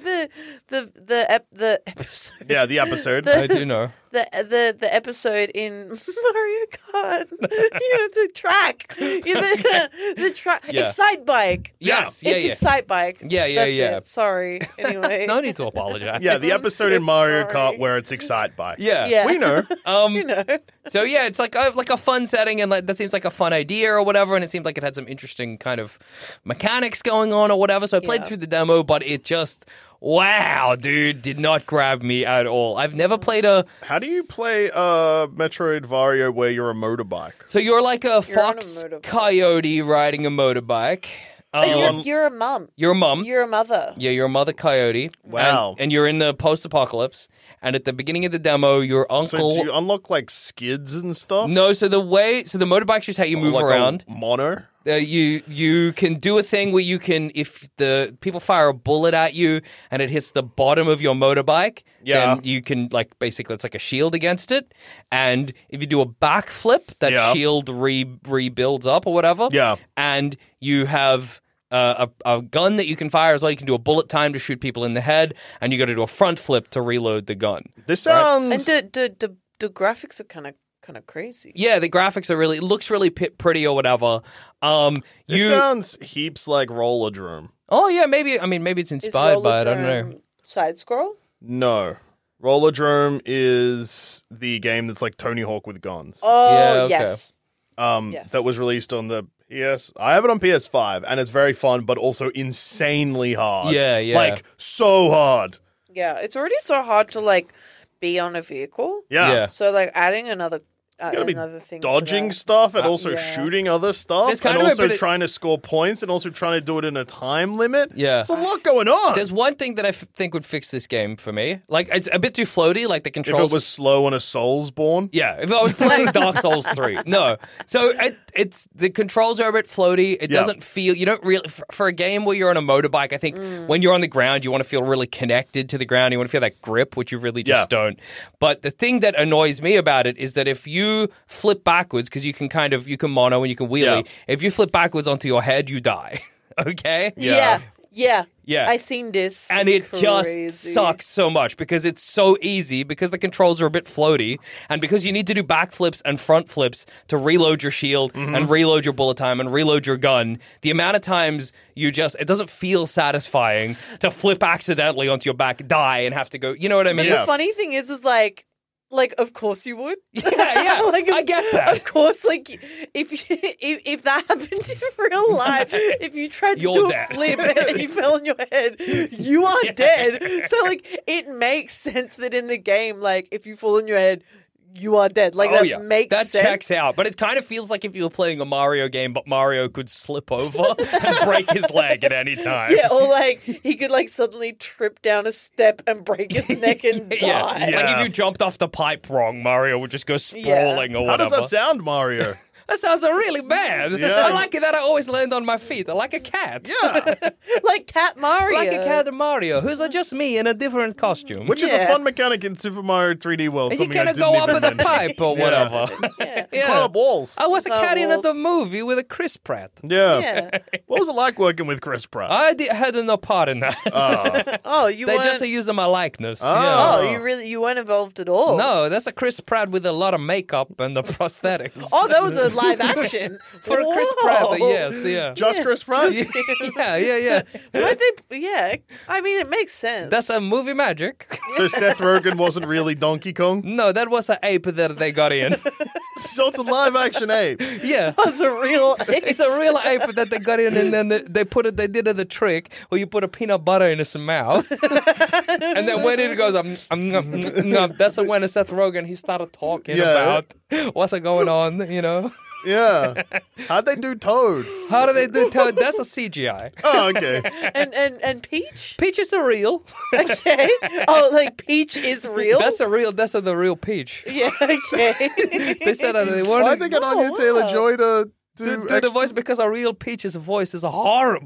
the episode. Yeah, the episode. I do know. The episode in Mario Kart. The track. The track. Yeah. Excite Bike. Yes, It's yeah. Excite Bike. Yeah, yeah, That's yeah. it. Sorry. Anyway. No need to apologize. Yeah, the I'm episode so in Mario sorry. Kart where it's Excite Bike. Yeah. Yeah. We know. You know. So yeah, it's like a fun setting, and like that seems like a fun idea or whatever, and it seemed like it had some interesting kind of mechanics going on or whatever. So I played Yeah. through the demo, but it just wow, dude, did not grab me at all. I've never played a. How do you play Metroidvario where you're a motorbike? So you're like a You're on a fox motorbike. coyote riding a motorbike. You're a mum. You're a mum. You're a mother. Yeah, you're a mother coyote. Wow. And you're in the post-apocalypse. And at the beginning of the demo, your So uncle. do you unlock like skids and stuff? No, so the motorbike's just how you move Like a around. mono? You can do a thing where you can, if the people fire a bullet at you and it hits the bottom of your motorbike, Yeah. then you can basically it's like a shield against it. And if you do a backflip, that Yeah. shield rebuilds up or whatever. Yeah. And you have a gun that you can fire as well. You can do a bullet time to shoot people in the head, and you got to do a front flip to reload the gun. This sounds. And the graphics are kind of crazy. Yeah, the graphics are it looks really pretty or whatever. This sounds heaps like Rollerdrome. Oh yeah, maybe it's inspired by it. I don't know. Side scroll? No. Rollerdrome is the game that's like Tony Hawk with guns. Oh, Yeah, okay. yes. That was released on the Yes, I have it on PS5, and it's very fun, but also insanely hard. Yeah, yeah. Like, so hard. Yeah, it's already so hard to like be on a vehicle. Yeah. Yeah. So like adding another Gotta be another thing. dodging to that. stuff and also yeah. shooting other stuff There's kind and of a also bit of- trying to score points and also trying to do it in a time limit. Yeah. There's a lot going on. There's one thing that I think would fix this game for me. Like, it's a bit too floaty, like the if controls. it was slow on a Soulsborne. Yeah, if I was playing Dark Souls 3. No. So it's the controls are a bit floaty. It Yeah. doesn't feel, you don't really, for a game where you're on a motorbike, I think when you're on the ground, you want to feel really connected to the ground. You want to feel that grip, which you really just don't. But the thing that annoys me about it is that if you flip backwards, because you can mono and you can wheelie, if you flip backwards onto your head, you die. Okay? Yeah. Yeah. I seen this. And It's it just crazy. sucks so much because it's so easy, because the controls are a bit floaty, and because you need to do backflips and front flips to reload your shield and reload your bullet time and reload your gun. The amount of times it doesn't feel satisfying to flip accidentally onto your back, die, and have to go, you know what I But mean? the funny thing is like, of course you would. Yeah, like, I get that. Of course, like, if that happened in real life, if you tried to You're do dead. a flip and you fell on your head, you are dead. So, like, it makes sense that in the game, like, if you fall on your head, you are dead. Like, that makes that sense. checks out. But it kind of feels like if you were playing a Mario game, but Mario could slip over and break his leg at any time. Yeah, or like he could like suddenly trip down a step and break his neck and die. Yeah. Like if you jumped off the pipe wrong, Mario would just go sprawling or How whatever. does that sound, Mario? That sounds really bad. Yeah. I like it that I always land on my feet. I like a cat. Yeah. Like Cat Mario. Like a cat and Mario, who's just me in a different costume. Which is a Yeah. fun mechanic in Super Mario 3D World. and you something I cannot didn't go up even with a mention. pipe or whatever. Yeah. Climb up walls. I was a Climb cat in walls. the movie with a Chris Pratt. Yeah. Yeah. What was it like working with Chris Pratt? Had no part in that. Oh, you They weren't. just used my likeness. Oh, Yeah. you weren't involved at all. No, that's a Chris Pratt with a lot of makeup and the prosthetics. Oh, that was a live action For a Chris Whoa. Pratt, yes, yeah. Just Chris Pratt? Yeah. Why'd they? Yeah, I mean it makes sense. That's a movie magic. So Seth Rogen wasn't really Donkey Kong? No, that was an ape that they got in. So it's a live action ape. Yeah. That's a real. It's a real ape that they got in, and then they did the trick where you put a peanut butter in his mouth, and then when it goes, that's when Seth Rogen he started talking Yeah. about what's going on, you know. Yeah. How'd they do Toad? How do they do Toad? That's a CGI. Oh, okay. and Peach. Peach is a real. Okay. Oh, like Peach is real. That's the real Peach. Yeah. Okay. They said that they Why wanted they get Anya Taylor-Joy to do the voice because a real Peach's voice is horrible.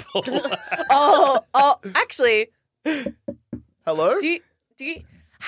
Oh. Actually, Hello? do you?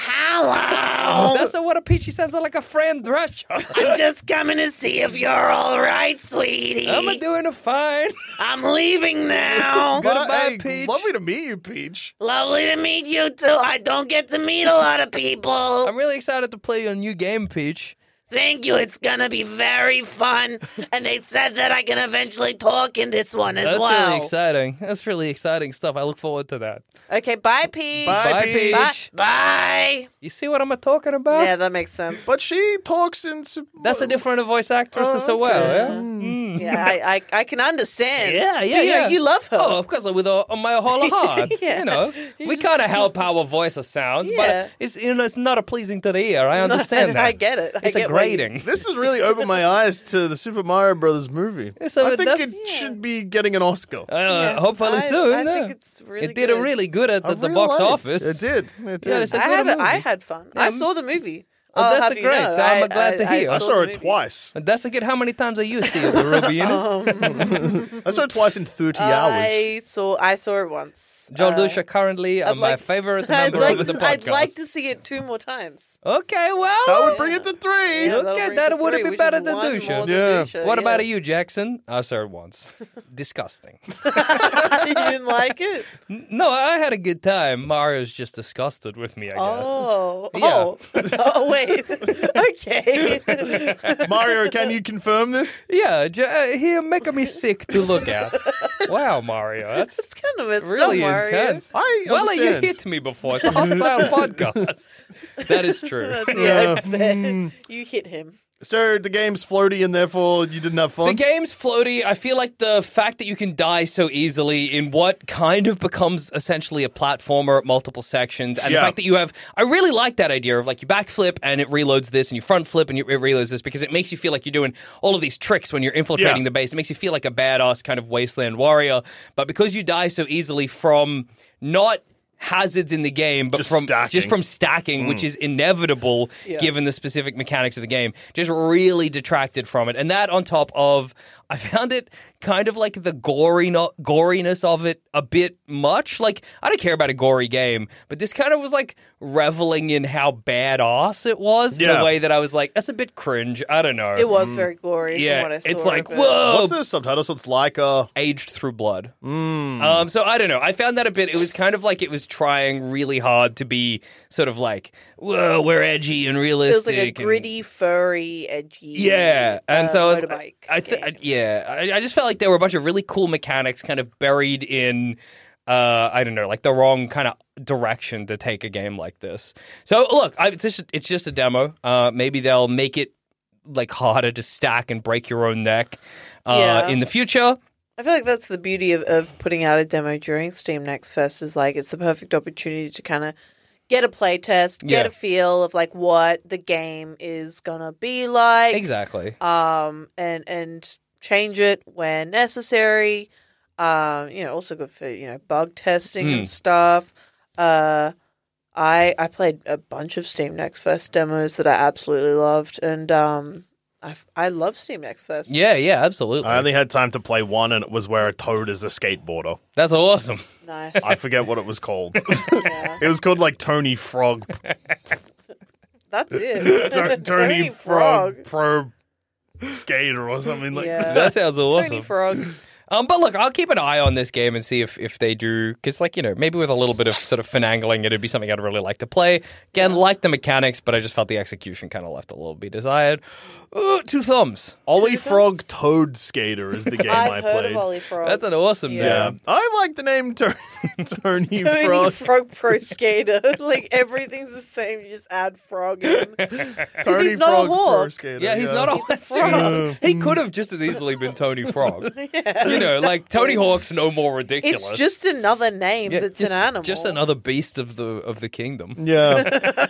Hello. That's what a Peachy sounds like a Fran Drescher. I'm just coming to see if you're all right, sweetie. I'm doing fine. I'm leaving now. Goodbye, Hey, Peach. lovely to meet you, Peach. Lovely to meet you too. I don't get to meet a lot of people. I'm really excited to play your new game, Peach. Thank you. It's gonna be very fun. And they said that I can eventually talk in this one as That's well. really exciting. That's really exciting stuff. I look forward to that. Okay, bye, Peach. Bye, Peach. Bye. You see what I'm talking about? Yeah, that makes sense. But she talks in... That's a different voice actress as well, yeah? Yeah, I can understand. Yeah, But, you know, you love her. Oh, of course, with on my whole heart. Yeah. You know, You we just- kind of help how our voices sounds, Yeah. but it's not a pleasing to the ear. I understand that. I get it. It's a get what you- grating. This has really opened my eyes to the Super Mario Brothers movie. So I think that's- it should be getting an Oscar. Hopefully soon. I yeah. think it's really it did good. really good at I the really box like it. office. It did. It did. Yeah, it's a I good movie. had fun. I saw the movie. Oh, I'll that's have you great. know. I'm glad to hear. I saw the it movie. twice. That's again. How many times are you see it, the Ruby Innes? I saw it twice in 30 hours. I saw it once. John Lucia currently my favorite member of the podcast. I'd like to see it 2 more times. Okay, well. That would bring it to 3. Yeah, that'll Okay, bring that it to would have 3, been which better is than one Dusha. more than Yeah. Dusha, What about yeah. you, Jackson? I saw it once. Disgusting. You didn't like it? No, I had a good time. Mario's just disgusted with me, I guess. Oh, wait. Okay. Mario, can you confirm this? Yeah, he making me sick to look at. Wow, Mario, that's It's kind of messed really up, Mario. intense. I Well, you understand. hit me before. It's a hostile podcast. That is true. Yeah, it's fair. You hit him. So the game's floaty and therefore you didn't have fun? The game's floaty. I feel like the fact that you can die so easily in what kind of becomes essentially a platformer, multiple sections, and the fact that you have... I really like that idea of like you backflip and it reloads this, and you front flip and it reloads this, because it makes you feel like you're doing all of these tricks when you're infiltrating the base. It makes you feel like a badass kind of wasteland warrior. But because you die so easily from not hazards in the game, but from stacking, which is inevitable given the specific mechanics of the game, just really detracted from it. And that on top of, I found it kind of like the goriness of it a bit much. Like, I don't care about a gory game, but this kind of was like reveling in how badass it was in a way that I was like, that's a bit cringe. I don't know. It was very gory from what I saw. It's like, of it. whoa. What's the subtitle? So it's like a... Aged through blood. So I don't know. I found that a bit, it was kind of like it was trying really hard to be sort of like, whoa, we're edgy and realistic. It was like a gritty, furry, edgy and so motorbike I just felt like there were a bunch of really cool mechanics kind of buried in, I don't know, like the wrong kind of direction to take a game like this. So look, it's just a demo. Maybe they'll make it like harder to stack and break your own neck in the future. I feel like that's the beauty of putting out a demo during Steam Next Fest, is like it's the perfect opportunity to kind of get a play test, get a feel of like what the game is gonna be like. Exactly. And change it when necessary. Also good for, bug testing and stuff. I played a bunch of Steam Next Fest demos that I absolutely loved, and I love Steam Next Fest. Yeah, absolutely. I only had time to play one, and it was where a toad is a skateboarder. That's awesome. Nice. I forget what it was called. It was called like Tony Frog. That's it. Tony Frog Pro Skater or something like that. That sounds awesome. Tony Frog. But look, I'll keep an eye on this game and see if they do, because maybe with a little bit of sort of finagling, it'd be something I'd really like to play. Again, like the mechanics, but I just felt the execution kind of left a little bit desired. 2 thumbs. Ollie Frog Toad Skater is the game I I've heard played. of Ollie Frog. That's an awesome name. I like the name Tony Tony Frog. Frog Pro Skater. Like everything's the same. You just add frog in. Because Tony he's not Frog a Pro hawk. Skater. Yeah, he's not a He's a frog. He could have just as easily been Tony Frog. Like Tony Hawk's no more ridiculous. It's just another name that's an animal. Just another beast of the kingdom. Yeah.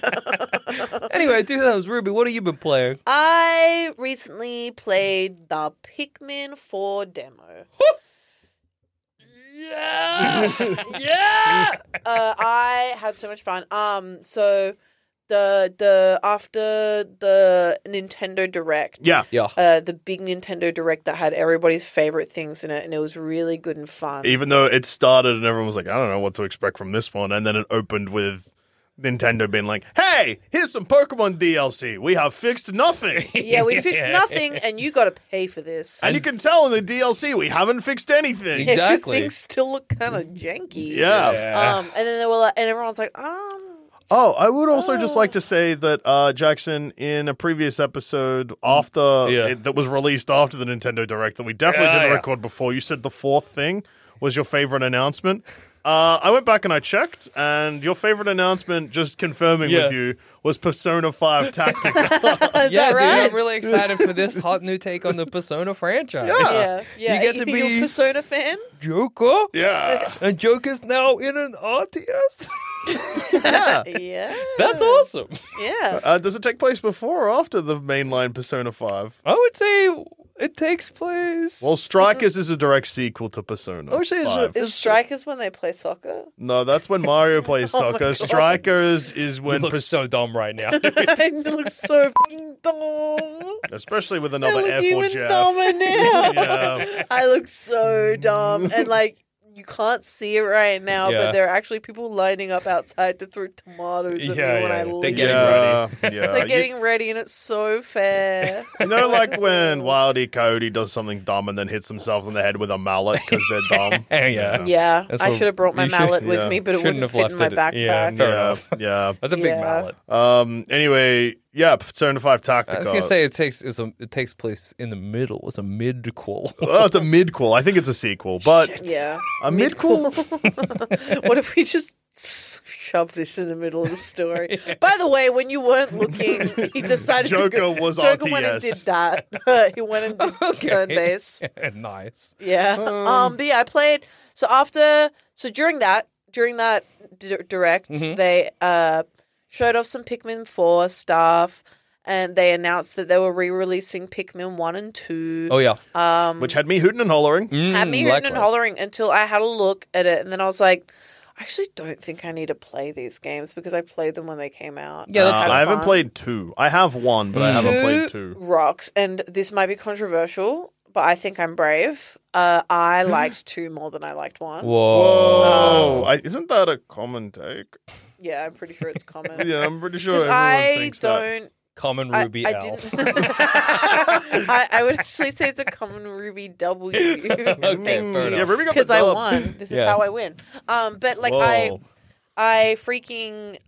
Anyway, 2000s, Ruby, what have you been playing? I recently played the Pikmin 4 demo. Yeah! I had so much fun. So the after the Nintendo Direct, Yeah. the big Nintendo Direct that had everybody's favorite things in it, and it was really good and fun. Even though it started and everyone was like, I don't know what to expect from this one, and then it opened with Nintendo being like, hey, here's some Pokemon DLC. We have fixed nothing. Yeah, we fixed nothing, and you got to pay for this. And you can tell in the DLC we haven't fixed anything. Yeah, 'cause Exactly. things still look kind of janky. Yeah. And then they were like, and everyone's like, Oh, I would also just like to say that, Jackson, in a previous episode that was released after the Nintendo Direct that we definitely didn't record before, you said the 4th thing was your favorite announcement. I went back and I checked, and your favorite announcement, just confirming with you, was Persona 5 Tactica. Is that right? Dude, I'm really excited for this hot new take on the Persona franchise. Yeah. You get to be you a Persona fan? Joker. Yeah. And Joker's now in an RTS. Yeah. That's awesome. Yeah. Does it take place before or after the mainline Persona 5? I would say it takes place. Well, Strikers is a direct sequel to Persona. Oh, shit, 5. Is Strikers when they play soccer? No, that's when Mario plays soccer. Strikers is You when look so dumb right now. I look so fucking dumb. especially with I another look F or even Jeff. dumber now. Yeah. I look so dumb. And like, you can't see it right now, Yeah. but there are actually people lining up outside to throw tomatoes at me when I leave. They're getting ready. Yeah. They're getting ready, and it's so fair. You know, like when Wildy Coyote does something dumb and then hits himself in the head with a mallet because they're dumb. Yeah. Yeah, That's I what- should have brought my you should- mallet with yeah. me, but it Shouldn't wouldn't have fit in my left it. Yeah, backpack. fair Yeah, enough. yeah. That's a big Yeah. mallet. Anyway, yeah, Persona 5 Tactica. I was gonna say it takes place in the middle. It's a mid-quel. Oh, it's a midquel. I think it's a sequel, but Yeah. a midquel. What if we just shove this in the middle of the story. By the way, when you weren't looking, he decided Joker was Joker went and RTS. did that. He went and did turn base. Nice. Yeah. But yeah, I played. So during that direct, they showed off some Pikmin 4 stuff, and they announced that they were re-releasing Pikmin 1 and 2. Oh yeah. Which had me hooting and hollering. Had me hooting and likewise. hollering until I had a look at it, and then I was like, I actually don't think I need to play these games because I played them when they came out. Yeah, that's Had I haven't fun. played 2. I have 1, but I haven't played 2. Rocks, and this might be controversial, but I think I'm brave. I liked 2 more than I liked 1. Whoa. Whoa. Isn't that a common take? Yeah, I'm pretty sure it's common. Yeah, I'm pretty sure Because everyone I thinks that. don't. Common Ruby I L. didn't. I would actually say it's a common Ruby W. Okay, fair Yeah, enough. Ruby got Because the I dub. won. This is Yeah. how I win. But like Whoa. I freaking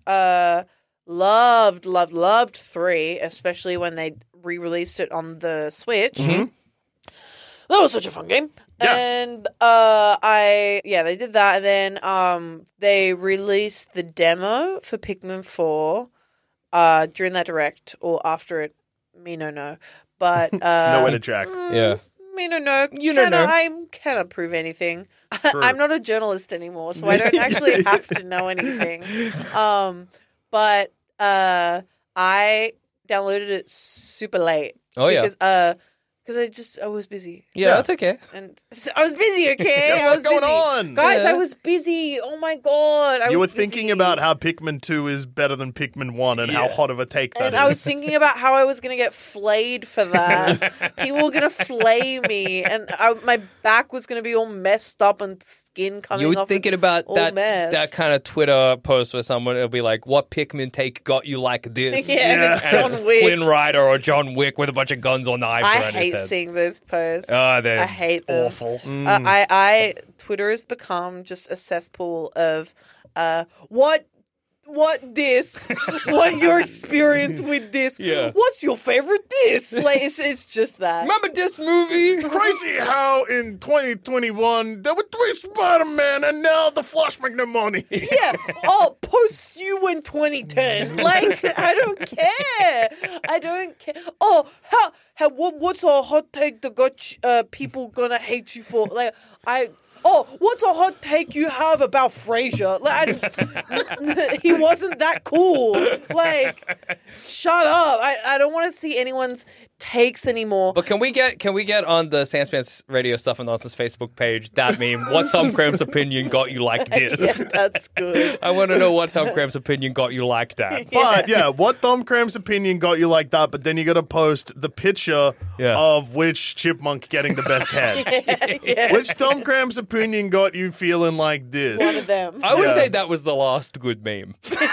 loved 3, especially when they re-released it on the Switch. That was such a fun game. Yeah. And they did that, and then they released the demo for Pikmin 4 during that direct or after it. Me no know. But No way to check. Yeah. me no know. You no know. I cannot prove anything. True. I'm not a journalist anymore, so I don't actually have to know anything. But I downloaded it super late. Oh, yeah. Because I was busy. Yeah, that's okay. And I was busy, okay? Yeah, I what's was going busy. on? Guys, Yeah. I was busy. Oh my god. You were was thinking busy. about how Pikmin 2 is better than Pikmin 1 and how hot of a take that And is. I was thinking about how I was going to get flayed for that. People were going to flay me, and my back was going to be all messed up and skin coming You were off. thinking about all that mess. kind of Twitter post where someone will be like, "What Pikmin take got you like this?" Yeah, and it's And it's John Wick. Flynn Rider or John Wick with a bunch of guns or knives I around his hate head. seeing those posts. Oh, they're I hate them. awful. Twitter has become just a cesspool of what your experience with this? Yeah. What's your favorite this? Like it's just that. Remember this movie? Crazy how in 2021 there were 3 Spider-Man and now the Flash McNamoni. Yeah. Oh, post you in 2010. Like I don't care. Oh, what's a hot take that got people gonna hate you for? Like Oh, what's a hot take you have about Frasier? Like, he wasn't that cool. Like, shut up. I don't want to see anyone's takes anymore. But can we get on the Sandspants Radio Stuff and Nonsense Facebook page that meme? What Thumbcramp's opinion got you like this? Yeah, that's good. I want to know what Thumbcramp's opinion got you like that. But yeah, what Thumbcramp's opinion got you like that, but then you got to post the picture Yeah. of which chipmunk getting the best head. Yeah. Which Thumbcramp's opinion got you feeling like this? One of them. I would Yeah. say that was the last good meme.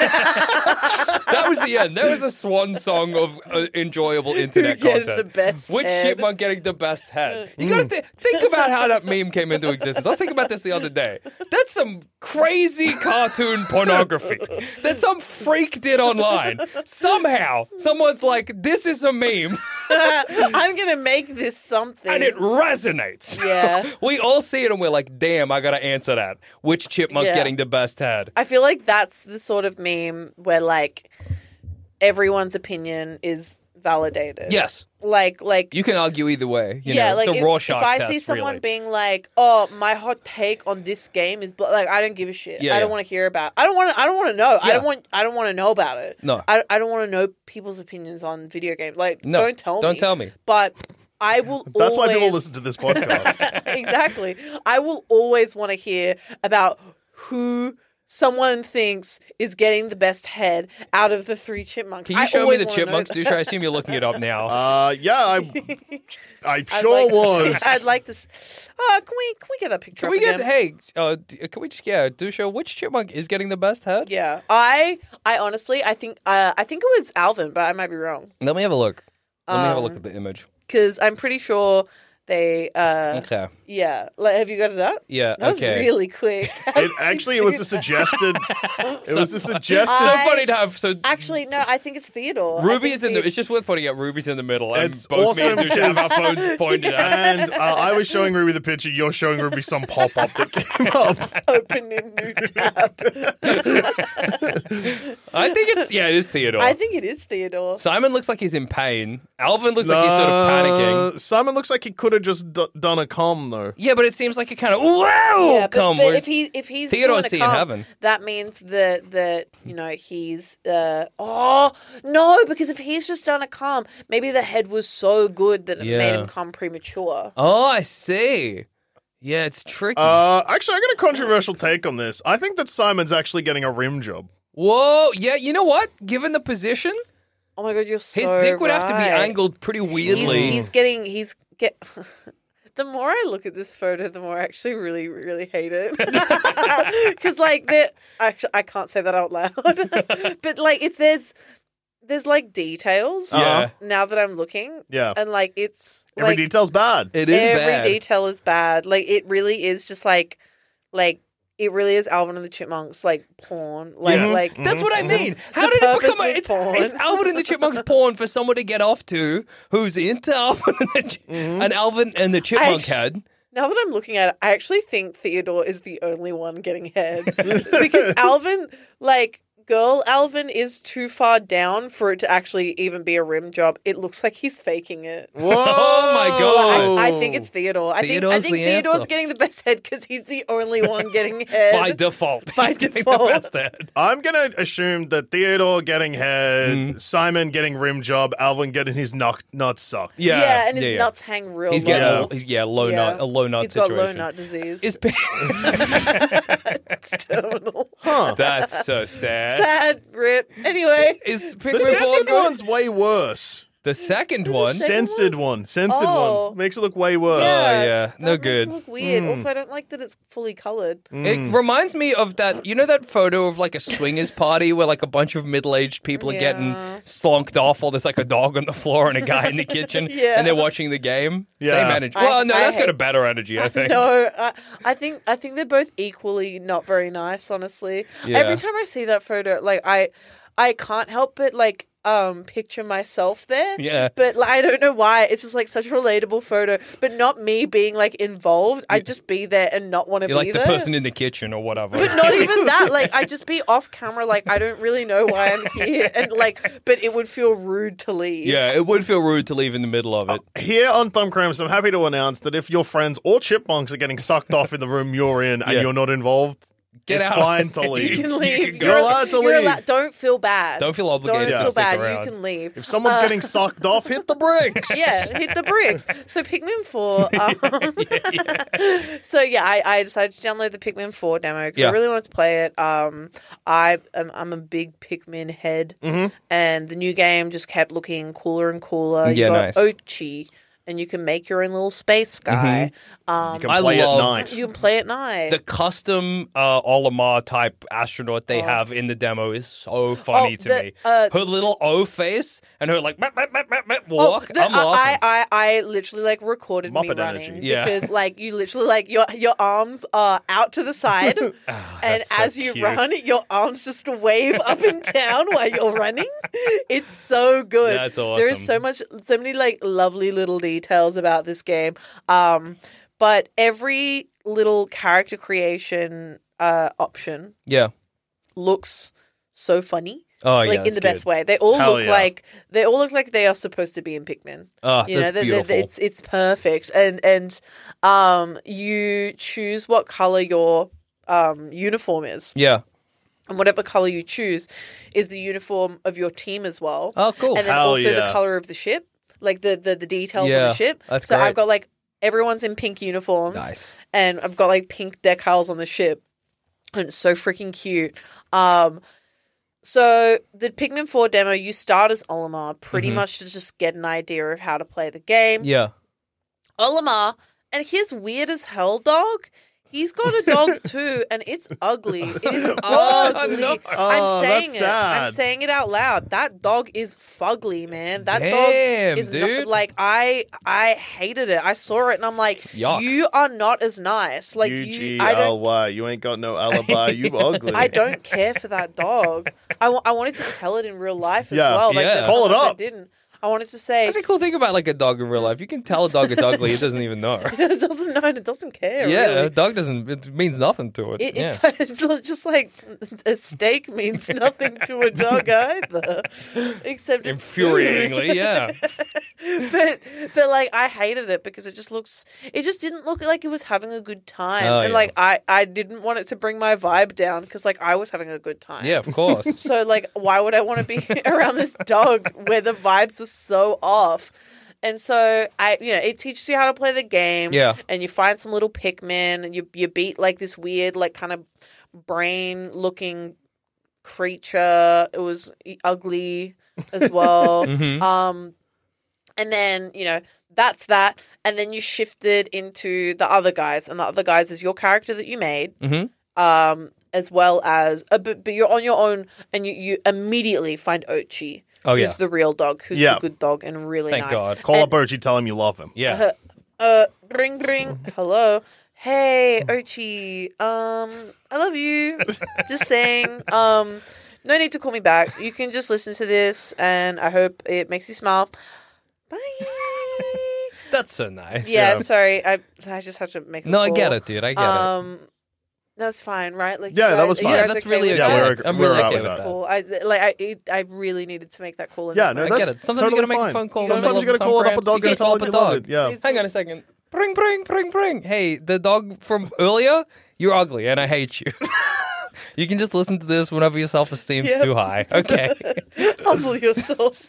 That was the end. That was a swan song of enjoyable internet Who gets content. the best Which head? chipmunk getting the best head? You gotta think about how that meme came into existence. I was thinking about this the other day. That's some crazy cartoon pornography that some freak did online. Somehow, someone's like, "This is a meme," I'm going to make this something. and it resonates. Yeah. We all see it and we're like, "Damn, I gotta answer that." Which chipmunk Yeah. getting the best head? I feel like that's the sort of meme where, like, everyone's opinion is validated. Yes. Like You can argue either way. You yeah, know, like it's a if Rorschach I test, see someone really. being like, "Oh, my hot take on this game is like," I don't give a shit. Yeah, I don't yeah. want to hear about. I don't want to know. Yeah. I don't want to know about it. No. I don't want to know people's opinions on video games. Like, No, don't tell me. don't tell me. But I will. That's why people always- listen to this podcast. Exactly. I will always want to hear about who someone thinks is getting the best head out of the 3 chipmunks. Can you I show me always the wanna know chipmunks, that. Dusha? I assume you're looking it up now. Yeah, I I'd sure like to was. see- I'd like to. Can we get that picture? Can up we get? again? Hey, can we just Dusha? Which chipmunk is getting the best head? Yeah, I honestly, I think it was Alvin, but I might be wrong Let me have a look. Let me have a look at the image. because I'm pretty sure They Okay. yeah. Like, have you got it up? Yeah, That was okay. really quick. It was a suggested. It was a suggested. So funny to have. So Actually, no, I think it's Theodore. Ruby I is think in the. It's just worth pointing out Ruby's in the middle, and It's both me and awesome Dusha have our because- phones pointed at. And I was showing Ruby the picture. You're showing Ruby some pop up that came up. open a new tab. I think it is Theodore. I think it is Theodore. Simon looks like he's in pain. Alvin looks like he's sort of panicking. Simon looks like he could have just done a comm though. Yeah, but it seems like a kind of wow Yeah, come. but whereas if he's Theodore's doing a seeing comp, heaven. that means that he's oh no, because if he's just done a calm, maybe the head was so good that it made Yeah. him come premature. Oh, I see. Yeah, it's tricky. Actually, I got a controversial take on this. I think that Simon's actually getting a rim job. Whoa, yeah, you know what? Given the position, Oh my god, you're his so dick would have to be right. angled pretty weirdly. He's getting The more I look at this photo, the more I actually really, really hate it. Because actually, I can't say that out loud. But like, there's like details. Yeah. Now that I'm looking. Yeah. And like, it's Every like, detail's bad. It is every bad. detail is bad. Like, it really is just like it really is Alvin and the Chipmunks like porn. Like, Yeah. like That's what I mean. How The did it purpose become? was porn. It's Alvin and the Chipmunks porn for someone to get off to who's into Alvin and and Alvin and the Chipmunk actu- head. Now that I'm looking at it, I actually think Theodore is the only one getting head. Because Alvin, like, girl Alvin is too far down for it to actually even be a rim job. It looks like he's faking it. Whoa! Oh my God. I think it's Theodore. I think Theodore's the Theodore's answer. getting the best head because he's the only one getting head. By default. By He's getting default. the best head. I'm gonna assume that Theodore getting head, Simon getting rim job, Alvin getting his nuts sucked. Yeah, and his nuts hang real He's low. getting a low nut He's situation. got low nut disease. Is It's terminal. That's so sad. Sad rip. Anyway. Is The Pikmin 4 censored good? one's way worse. The second one? Censored one. Censored Oh. one. Makes it look way worse. yeah. No that good. Makes it look weird. Also, I don't like that it's fully colored. It reminds me of that, you know that photo of like a swingers party where like a bunch of middle-aged people are getting slonked off while there's like a dog on the floor and a guy in the kitchen Yeah. and they're watching the game? Yeah. Same energy. Well, no, I that's got a hate- better energy, I think. No, I think they're both equally not very nice. Honestly, Yeah. every time I see that photo, like I can't help but like picture myself there. Yeah. But like, I don't know why. It's just like such a relatable photo, but not me being like involved. I'd just be there and not want to be You're like the there. person in the kitchen or whatever. But not even that. Like, I'd just be off camera. Like, I don't really know why I'm here, and like, but it would feel rude to leave. Yeah, it would feel rude to leave in the middle of it. Here on Thumb Cramps, I'm happy to announce that if your friends or chipmunks are getting sucked off in the room you're in and Yeah. you're not involved, Get it's out. fine to leave. You can leave. can go. You're allowed to leave. Don't feel bad. Don't feel obligated Don't to feel stick bad. around. You can leave. If someone's getting sucked off, hit the bricks. Yeah, hit the bricks. So Pikmin 4. So yeah, I decided to download the Pikmin 4 demo because Yeah. I really wanted to play it. I'm a big Pikmin head, and the new game just kept looking cooler and cooler. Yeah, you got nice. Ochi, and you can make your own little space guy. You can I play at love- night. You can play at night. The custom Olimar type astronaut they have in the demo is so funny to me. Her little O face and her like walk. I'm laughing. I literally like recorded me Muppet running energy. Yeah. because like you literally like your arms are out to the side, and that's so as you cute. run, your arms just wave up and down while you're running. It's so good. That's There is awesome. so many like lovely little details about this game. But every little character creation option Yeah. looks so funny. Oh, yeah. Like in that's the best good. way. They all Hell look yeah. like they are supposed to be in Pikmin. Oh, You know, that's beautiful. it's perfect. And you choose what color your uniform is. Yeah. And whatever color you choose is the uniform of your team as well. Oh, cool. And then Hell also the yeah. color of the ship, like the details Yeah, of the ship. that's so great. I've got like everyone's in pink uniforms. Nice. And I've got like pink decals on the ship. And it's so freaking cute. So the Pikmin 4 demo, you start as Olimar pretty much to just get an idea of how to play the game. Yeah. Olimar, and his weird as hell dog, He's got a dog too, and it's ugly. It is What? ugly. No. I'm saying that's it. sad. I'm saying it out loud. That dog is fugly, man. That Damn, dog is dude. not, like I hated it. I saw it and I'm like, Yuck. you are not as nice. Like I don't. UGLY. You ain't got no alibi. You ugly. I don't care for that dog. I wanted to tell it in real life as Yeah. well. Like, Yeah. that's Call how it much I up. didn't. I wanted to say That's a cool thing about like a dog in real life. You can tell a dog it's ugly. It doesn't even know. it doesn't know and it doesn't care. Yeah, really. a dog doesn't. It means nothing to it. It's, yeah. it's just like a steak means nothing to a dog either, except it's food. Infuriatingly, yeah. But like I hated it because it just didn't look like it was having a good time, Oh, and yeah. like I didn't want it to bring my vibe down because like I was having a good time. Yeah, of course. So like, why would I want to be around this dog where the vibes are so off? And so it teaches you how to play the game. Yeah. And you find some little Pikmin and you beat like this weird like kind of brain looking creature. It was ugly as well. Mhm. And then, that's that. And then you shifted into the other guys. And the other guys is your character that you made. Mhm. As well as, but you're on your own and you immediately find Ochi. Oh, yeah. Who's the real dog, who's Yeah. the good dog and really Thank nice. God. Call up Ochi, tell him you love him. Yeah. Ring, ring. Hello. Hey, Ochi. I love you. Just saying. No need to call me back. You can just listen to this and I hope it makes you smile. Bye. That's so nice. Yeah, sorry. I just had to make a No, I call. get it, dude. I get it. That's fine, right? Like, Yeah, you that guys- was you fine. guys Yeah, that's okay really with okay. Yeah, that? we're I'm really out okay with with that. Cool. I really needed to make that call. in Yeah, that no, moment. I that's get it. Sometimes you gotta totally make a fine. phone call. in the Sometimes middle you gotta of call it up a phone dog grabs. and tell You him can you call up love a it. Yeah. Please. Hang on a second. Bring, bring, bring, bring. Hey, the dog from earlier, you're ugly and I hate you. You can just listen to this whenever your self-esteem's Yep. too high. Okay. Humble yourself.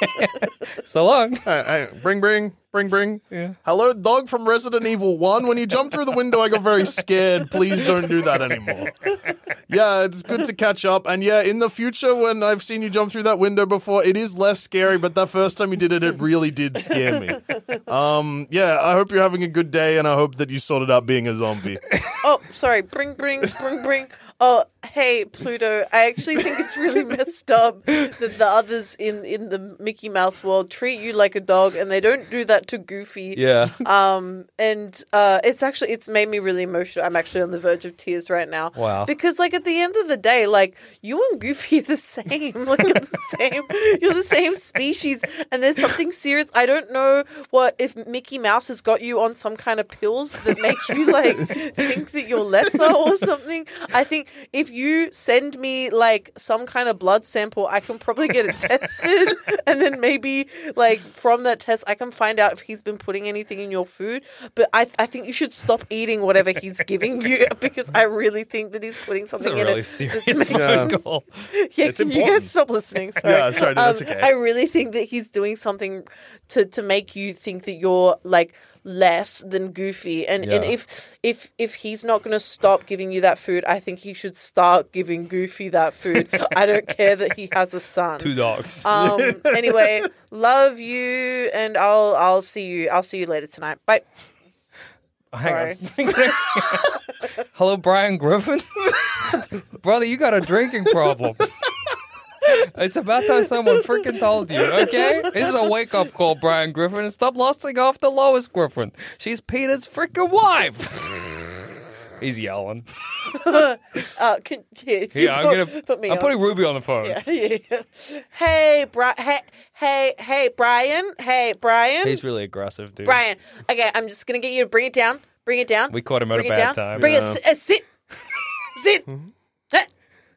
So long. Hey, bring. Yeah. Hello, dog from Resident Evil 1. When you jumped through the window, I got very scared. Please don't do that anymore. Yeah, it's good to catch up. And yeah, in the future, when I've seen you jump through that window before, it is less scary, but that first time you did it, it really did scare me. Yeah, I hope you're having a good day, and I hope that you sorted out being a zombie. Oh, sorry. Bring. Oh, hey, Pluto. I actually think it's really messed up that the others in the Mickey Mouse world treat you like a dog, and they don't do that to Goofy. Yeah. It's made me really emotional. I'm actually on the verge of tears right now. Wow. Because like at the end of the day, like you and Goofy are the same. Like you're the same species, and there's something serious. I don't know if Mickey Mouse has got you on some kind of pills that make you like think that you're lesser or something. I think if you send me like some kind of blood sample, I can probably get it tested, and then maybe like from that test, I can find out if he's been putting anything in your food. But I think you should stop eating whatever he's giving you because I really think that he's putting It's something a in really it. serious that's making- phone call. Yeah, It's can you important. guys stop listening? Sorry. Yeah, sorry, no, that's okay. I really think that he's doing something to make you think that you're like less than Goofy, and Yeah. if he's not going to stop giving you that food, I think he should start giving Goofy that food. I don't care that he has a son. 2 dogs. Anyway, love you, and I'll see you later tonight. Bye. Hang on. Hello, Brian Griffin? Brother, you got a drinking problem. It's about time someone freaking told you, okay? This is a wake-up call, Brian Griffin, and stop lusting after Lois Griffin. She's Peter's freaking wife. He's yelling. I'm putting Ruby on the phone. Yeah. Hey, Brian. Hey, Brian. He's really aggressive, dude. Brian. Okay, I'm just gonna get you to bring it down. Bring it down. We caught him at a Bring it bad down. time. Bring it. Sit. Sit. Sit.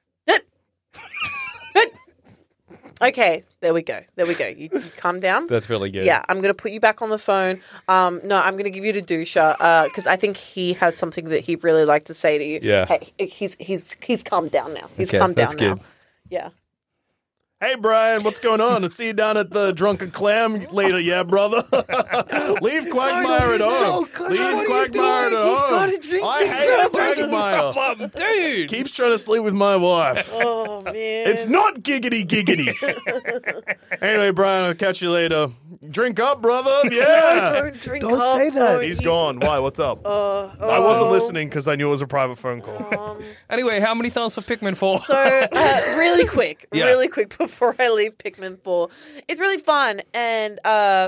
Okay, there we go. You calm down. That's really good. Yeah, I'm going to put you back on the phone. No, I'm going to give you to Dusha because I think he has something that he'd really like to say to you. Yeah. Hey, he's calmed down now. He's Okay, calmed down that's now. good. Yeah. Hey, Brian, what's going on? I'll see you down at the Drunken Clam later, yeah, brother? Leave Quagmire at home. Leave Quagmire at home. I hate Quagmire. Dude. Keeps trying to sleep with my wife. Oh, man. It's not giggity. Anyway, Brian, I'll catch you later. Drink up, brother. Yeah. Don't drink Don't up, say that. don't He's eat- gone. Why? What's up? I wasn't listening because I knew it was a private phone call. Anyway, how many thumbs for Pikmin 4? So, really quick before I leave Pikmin 4. It's really fun, and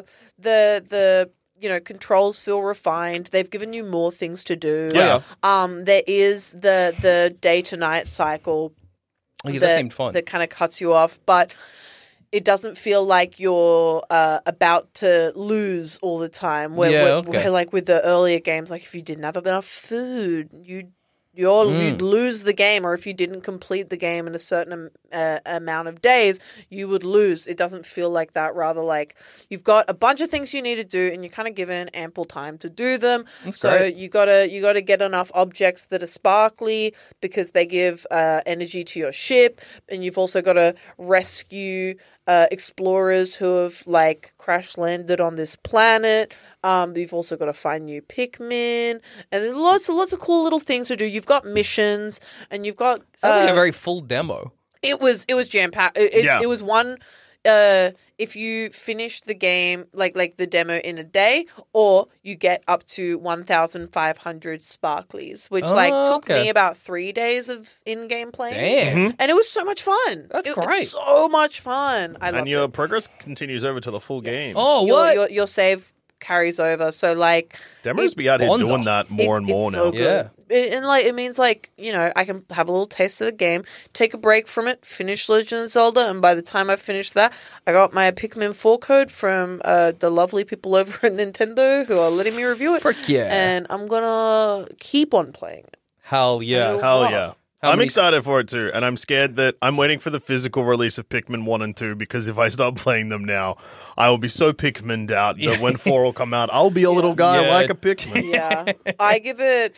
the controls feel refined. They've given you more things to do. Yeah. There is the day to night cycle. That seemed fun. That kind of cuts you off, but it doesn't feel like you're about to lose all the time. Where like with the earlier games, like if you didn't have enough food, you'd lose the game, or if you didn't complete the game in a certain amount of days, you would lose. It doesn't feel like that. Rather, like you've got a bunch of things you need to do, and you're kind of given ample time to do them. great. You gotta get enough objects that are sparkly because they give energy to your ship, and you've also got to rescue explorers who have like crash landed on this planet. You've also got to find new Pikmin, and there's lots of cool little things to do. You've got missions, and you've got. Sounds like a very full demo. It was jam packed. It was one. If you finish the game like the demo in a day, or you get up to 1,500 sparklies, which took me about 3 days of in-game playing. Damn. And it was so much fun. That's It great. was so much fun. I loved And your it. progress continues over to the full game. Oh, Your- what? Your save carries over. So like Demos be out here Bonzo. doing that more and more it's now. so good. It means like, I can have a little taste of the game, take a break from it, finish Legend of Zelda, and by the time I finished that, I got my Pikmin 4 code from the lovely people over at Nintendo who are letting me review it. Frick yeah. And I'm gonna keep on playing it. Hell yeah. Hell yeah. How I'm many- excited for it too, and I'm scared that I'm waiting for the physical release of Pikmin 1 and 2 because if I start playing them now, I will be so Pikmin'd out that when 4 will come out, I'll be a little guy Yeah. like a Pikmin. Yeah, I give it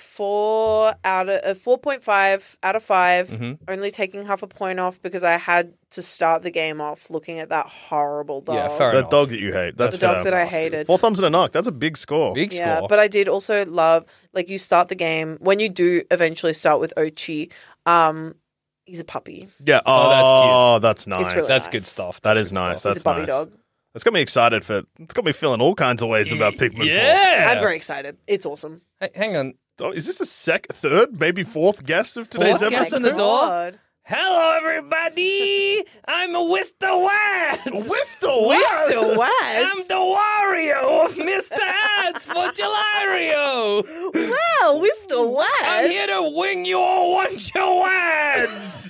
4.5 out of 5. Mm-hmm. Only taking half a point off because I had to start the game off looking at that horrible dog. Yeah, fair That enough. dog that you hate. That's The dogs that I hated. 4 thumbs and a knock. That's a big score. Big Yeah, score. but I did also love, like, you start the game, when you do eventually start with Ochi, he's a puppy. Yeah. Oh, that's Oh, that's nice. It's really That's nice. good stuff. That That's is good nice. stuff. He's That's a puppy nice. dog. It's got me excited for. It's got me feeling all kinds of ways about Pikmin 4. Yeah. I'm very excited. It's awesome. Hey, hang on. Oh, is this a third, maybe fourth guest of today's Fourth guest episode? on the door? God. Hello, everybody. I'm Mr. Watts. Mr. Mr. Waz. I'm the Wario of Mr. Ads for Gelario. Wow, Mr. Waz. I'm here to wing you all once your ads.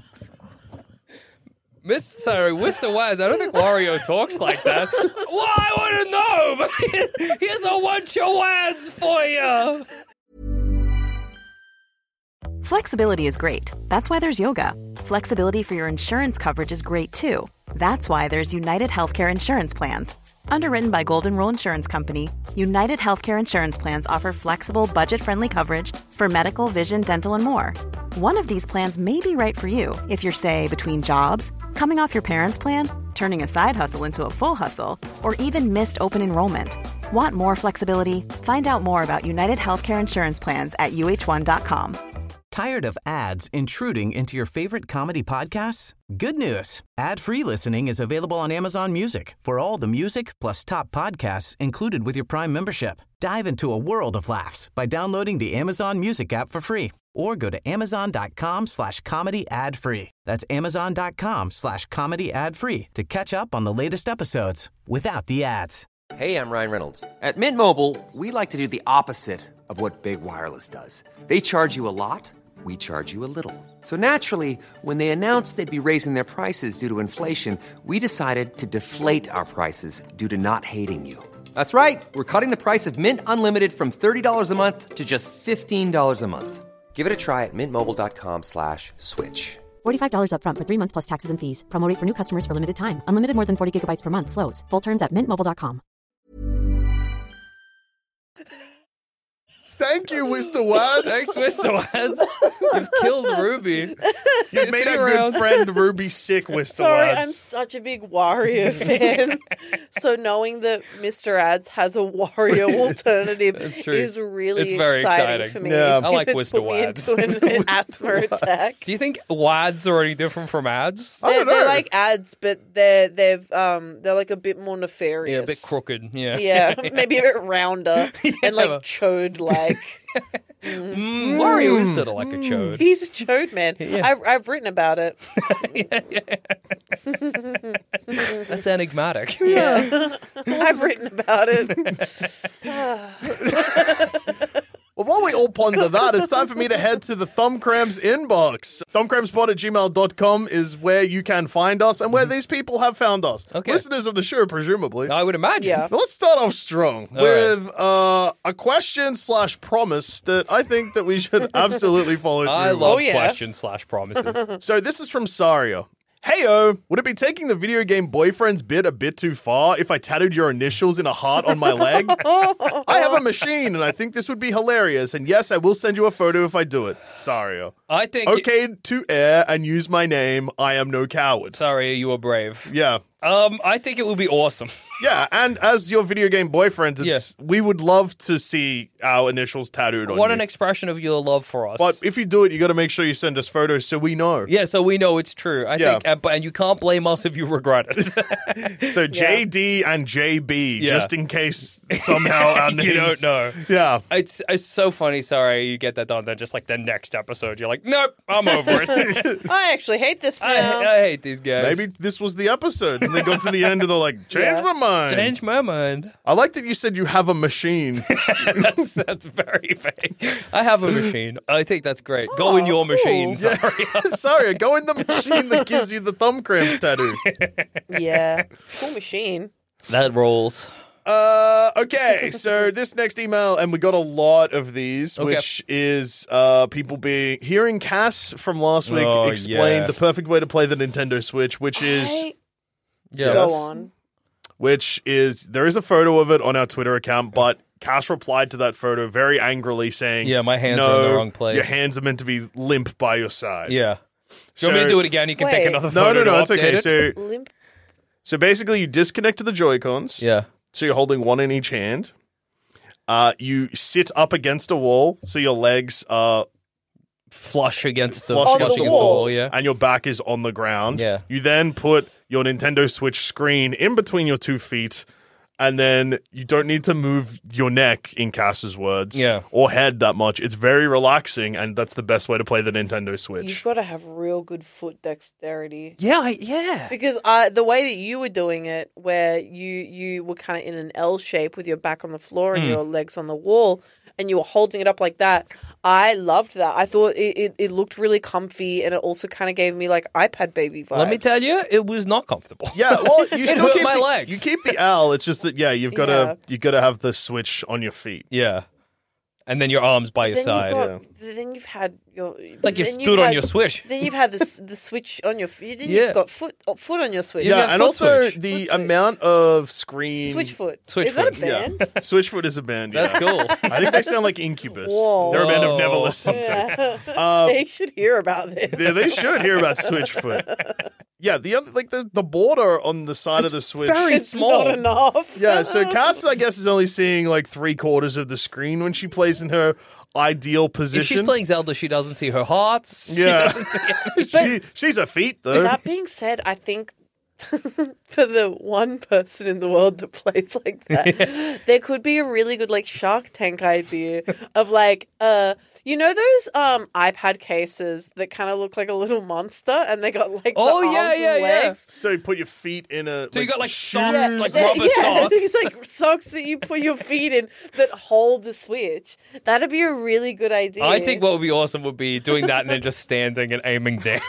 Mr. Waz, I don't think Wario talks like that. Well, I wouldn't know, but here's a bunch of wads for you. Flexibility is great. That's why there's yoga. Flexibility for your insurance coverage is great too. That's why there's United Healthcare Insurance Plans. Underwritten by Golden Rule Insurance Company, United Healthcare Insurance Plans offer flexible, budget-friendly coverage for medical, vision, dental, and more. One of these plans may be right for you if you're, say, between jobs, coming off your parents' plan, turning a side hustle into a full hustle, or even missed open enrollment. Want more flexibility? Find out more about United Healthcare Insurance Plans at uh1.com. Tired of ads intruding into your favorite comedy podcasts? Good news. Ad-free listening is available on Amazon Music for all the music plus top podcasts included with your Prime membership. Dive into a world of laughs by downloading the Amazon Music app for free or go to amazon.com/comedy ad-free. That's amazon.com/comedy ad-free to catch up on the latest episodes without the ads. Hey, I'm Ryan Reynolds. At Mint Mobile, we like to do the opposite of what Big Wireless does. They charge you a lot. We charge you a little. So naturally, when they announced they'd be raising their prices due to inflation, we decided to deflate our prices due to not hating you. That's right. We're cutting the price of Mint Unlimited from $30 a month to just $15 a month. Give it a try at mintmobile.com/switch. $45 upfront for 3 months plus taxes and fees. Promo rate for new customers for limited time. Unlimited more than 40 gigabytes per month. Slows full terms at mintmobile.com. Thank you, Mr. Wads. Thanks, Mr. Wads. You've killed Ruby. You made our good friend Ruby sick, Mr. Sorry, I'm Wads. such a big Wario fan. So knowing that Mr. Ads has a Wario alternative That's true. is really It's very exciting. for me. Yeah. It's I like it's Mr. put me Wads. into an asthma attack. Do you think Wads are any different from ads? I don't know. They're like ads, but they're like a bit more nefarious. Yeah, a bit crooked. Yeah. Yeah, maybe a bit rounder and like chode-like. Mario is sort of like a chode. He's a chode man. Yeah. I've written about it. That's enigmatic. Yeah, I've written about it. Well, while we all ponder that, it's time for me to head to the Thumbcramps inbox. Thumbcrampspot@gmail.com is where you can find us and where these people have found us. Okay. Listeners of the show, presumably. I would imagine. Yeah. Now, let's start off strong All with a question/promise that I think that we should absolutely follow through I with. love yeah. questions/promises. So this is from Saria. Heyo, would it be taking the video game boyfriend's bit a bit too far if I tattooed your initials in a heart on my leg? I have a machine and I think this would be hilarious. And yes, I will send you a photo if I do it. Saria. I think. Okay to air and use my name. I am no coward. Sorry, you were brave. Yeah. I think it would be awesome. Yeah, and as your video game boyfriend, we would love to see our initials tattooed on What you. an expression of your love for us. But if you do it, you got to make sure you send us photos so we know. yeah, so we know it's true. I think, and you can't blame us if you regret it. So JD and JB, Yeah. just in case somehow our names... You don't know. Yeah. It's so funny. Sorry, you get that done. Then just like the next episode, you're like, nope, I'm over it. I actually hate this now. I hate these guys. Maybe this was the episode, and they got to the end and they're like, change my mind. Change my mind. I like that you said you have a machine. That's very vague. I have a machine. I think that's great. Go in your machine. Sorry. Sorry, go in the machine that gives you the thumb cramps tattoo. Yeah, cool machine. That rolls. Okay, so this next email, and we got a lot of these, Okay. which is people hearing Cass from last week Oh, explain yeah. the perfect way to play the Nintendo Switch, which is Yeah. Go on. there is a photo of it on our Twitter account, but Cass replied to that photo very angrily saying, Yeah, my hands no, are in the wrong place. Your hands are meant to be limp by your side. Yeah. Do you want me to do it again? You can pick Wait. another No, photo. no, it's to okay. update it. Limp. So basically, you disconnect the Joy-Cons. Yeah. So you're holding one in each hand. You sit up against a wall, so your legs are Flush against the Flush against the wall. yeah. and your back is on the ground. Yeah. You then put your Nintendo Switch screen in between your 2 feet, and then you don't need to move your neck, in Cass's words, Yeah. or head that much. It's very relaxing, and that's the best way to play the Nintendo Switch. You've got to have real good foot dexterity. Yeah. Because the way that you were doing it, where you were kind of in an L shape with your back on the floor and your legs on the wall, and you were holding it up like that, I loved that. I thought it looked really comfy, and it also kind of gave me like iPad baby vibes. Let me tell you, it was not comfortable. Yeah, well, you It still hurt keep my the, legs. You keep the L. It's just that you've got to have the Switch on your feet. Yeah. And then your arms by your Then side. then you've had your Like you then stood you've on had- your Switch. Then you've had the Switch on your feet. Then Yeah. you've got foot on your Switch. You Yeah, got and foot also switch. the Foot switch. amount of screen. Switchfoot. Switchfoot, Is that a Yeah, band? Switchfoot is a band. That's yeah. cool. I think they sound like Incubus. Whoa. They're a band I've never Whoa. listened to. Yeah. They should hear about this. Yeah, they should hear about Switchfoot. Yeah, the other the border on the side of the Switch. very It's small. not enough. Yeah, so Cass, I guess, is only seeing like 3/4 of the screen when she plays in her ideal position. If she's playing Zelda, she doesn't see her hearts. She Yeah. doesn't see She's her feet though. That being said, I think for the one person in the world that plays like that, there could be a really good like Shark Tank idea of like you know those iPad cases that kind of look like a little monster and they got like Oh, the yeah, arms yeah, and yeah. legs. So you put your feet in a. So you got, like, shoes. socks, like They- rubber socks. These like socks that you put your feet in that hold the Switch. That'd be a really good idea. I think what would be awesome would be doing that and then just standing and aiming down.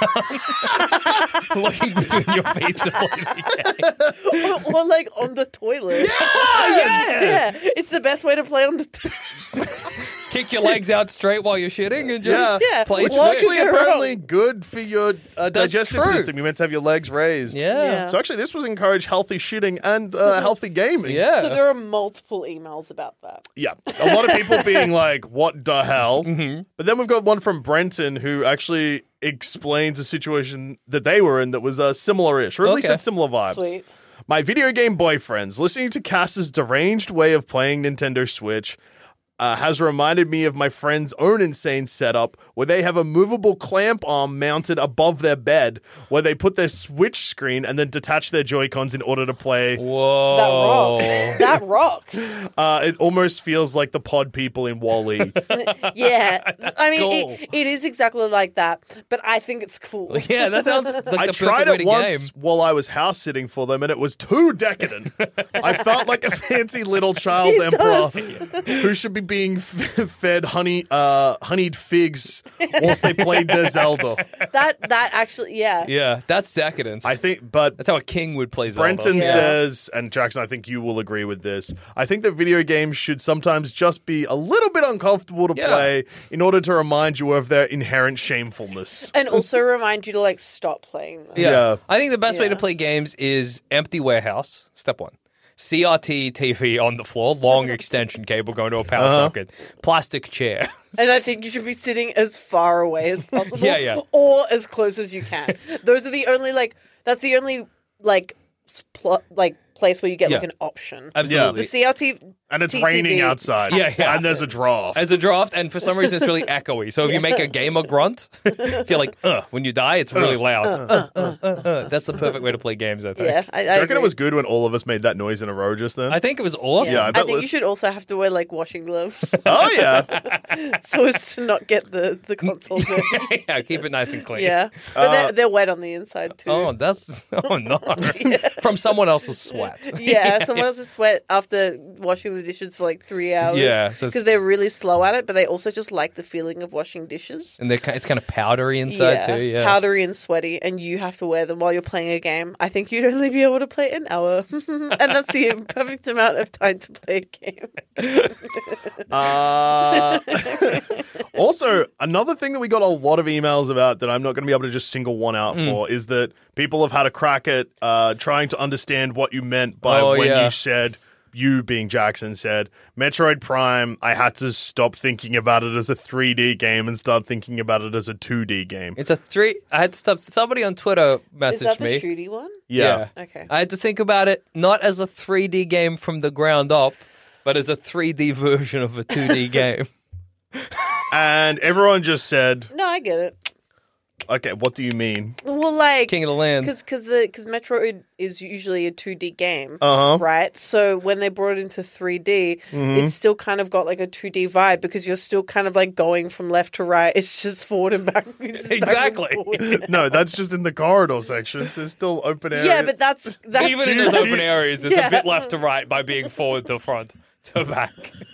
Looking between your feet to play the game. or like on the toilet. Yeah, it's the best way to play on the. kick your legs out straight while you're shitting and just Yeah. play Which is Switch. Actually, You're apparently wrong. good for your digestive true. system. You're meant to have your legs raised. Yeah. So actually, this was encourage healthy shitting and healthy gaming. Yeah. So there are multiple emails about that. Yeah. A lot of people being like, what the hell? Mm-hmm. But then we've got one from Brenton who actually explains a situation that they were in that was similar-ish, or at least Okay. had similar vibes. Sweet. My video game boyfriends, listening to Cass's deranged way of playing Nintendo Switch has reminded me of my friend's own insane setup where they have a movable clamp arm mounted above their bed where they put their Switch screen and then detach their Joy-Cons in order to play. Whoa. That rocks. It almost feels like the pod people in WALL-E. Yeah. I mean, cool. it is exactly like that, but I think it's cool. Yeah, that sounds like I the tried perfect way it to once game. while I was house sitting for them, and it was too decadent. I felt like a fancy little child emperor who should be being fed honeyed figs whilst they played their Zelda. That actually, yeah. Yeah, that's decadence. I think, but That's how a king would play Zelda. Brenton Yeah. says, and Jackson, I think you will agree with this. I think that video games should sometimes just be a little bit uncomfortable to Yeah. play in order to remind you of their inherent shamefulness. And also remind you to like stop playing them. Yeah. I think the best way to Yeah. play games is empty warehouse, step one. CRT TV on the floor, long extension cable going to a power socket, plastic chair. And I think you should be sitting as far away as possible. Yeah. Or as close as you can. Those are the only that's the only place where you get like Yeah. an option. Absolutely. The CRT And it's TTV raining outside. Yeah. And there's a draft. As a draft, and for some reason it's really echoey. So if you make a gamer grunt, if you're like, when you die, it's really loud. That's the perfect way to play games, I think. Yeah, I Do you reckon agree. it was good when all of us made that noise in a row just then? I think it was awesome. Yeah, I I bet think Liz- you should also have to wear like washing gloves Oh, yeah. so as to not get the console dirty. Yeah, keep it nice and clean. Yeah, but they're wet on the inside too. Oh, no. From someone else's sweat. Yeah, someone else's sweat after washing the dishes for like 3 hours. Yeah, so it's- because they're really slow at it, but they also just like the feeling of washing dishes. And it's kind of powdery inside too, yeah. Powdery and sweaty, and you have to wear them while you're playing a game. I think you'd only be able to play an hour, and that's the perfect amount of time to play a game. Also, another thing that we got a lot of emails about that I'm not going to be able to just single one out for is that people have had a crack at trying to understand what you meant by when you said, you being Jackson said, Metroid Prime, I had to stop thinking about it as a 3D game and start thinking about it as a 2D game. It's I had to stop. Somebody on Twitter Is messaged that the me. shooty one? Yeah. Okay. I had to think about it not as a 3D game from the ground up, but as a 3D version of a 2D game. And everyone just said, No, I get it. okay, what do you mean? Well, like King of the Land. because Metroid is usually a 2D game, Uh-huh. right? So when they brought it into 3D, it's still kind of got like a 2D vibe because you're still kind of like going from left to right. It's just forward and backwards. Exactly. back and forward. No, that's just in the corridor sections. There's still open areas. Yeah, but that's Even in those open areas, it's Yeah. a bit left to right by being forward to front to back.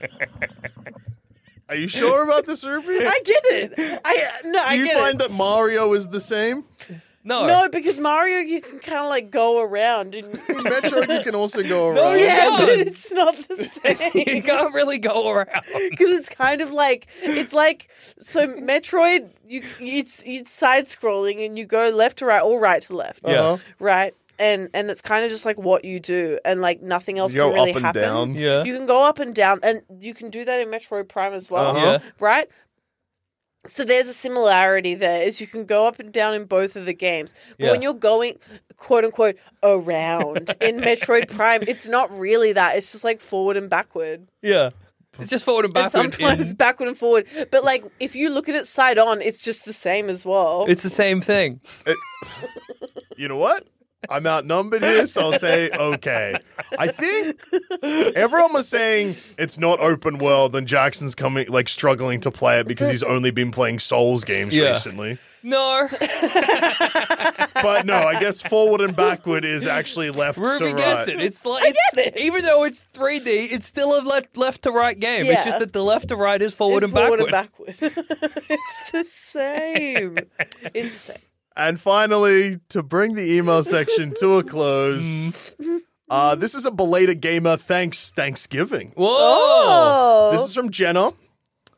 Are you sure about this, Ruby? I get it. Do you find that Mario is the same? No, because Mario you can kind of like go around and In Metroid, you can also go around. No, yeah, God. but it's not the You same. can't really go around. Because it's kind of like so Metroid it's side scrolling and you go left to right or right to left. Yeah. Right. And it's kind of just like what you do, and like nothing else You go can really up and happen. down. Yeah. You can go up and down, and you can do that in Metroid Prime as well, Yeah. right? So there's a similarity there, is you can go up and down in both of the games. But Yeah. when you're going, quote unquote, around in Metroid Prime, it's not really that. It's just like forward and backward. Yeah. It's just forward and And backward. sometimes backward and forward. But like if you look at it side on, it's just the same as well. It's the same thing. You know what? I'm outnumbered here, so I'll say okay. I think everyone was saying it's not open world, and Jackson's struggling to play it because he's only been playing Souls games Yeah. recently. No. But no, I guess forward and backward is actually left to Ruby right. gets it. It's like get it. even though it's 3D, it's still a left to right game. It's Yeah. just that the left to right is forward It's and forward backward. and backward. It's the same. It's the same. And finally, to bring the email section to a close, this is a belated gamer Thanksgiving. Whoa. Oh. This is from Jenna.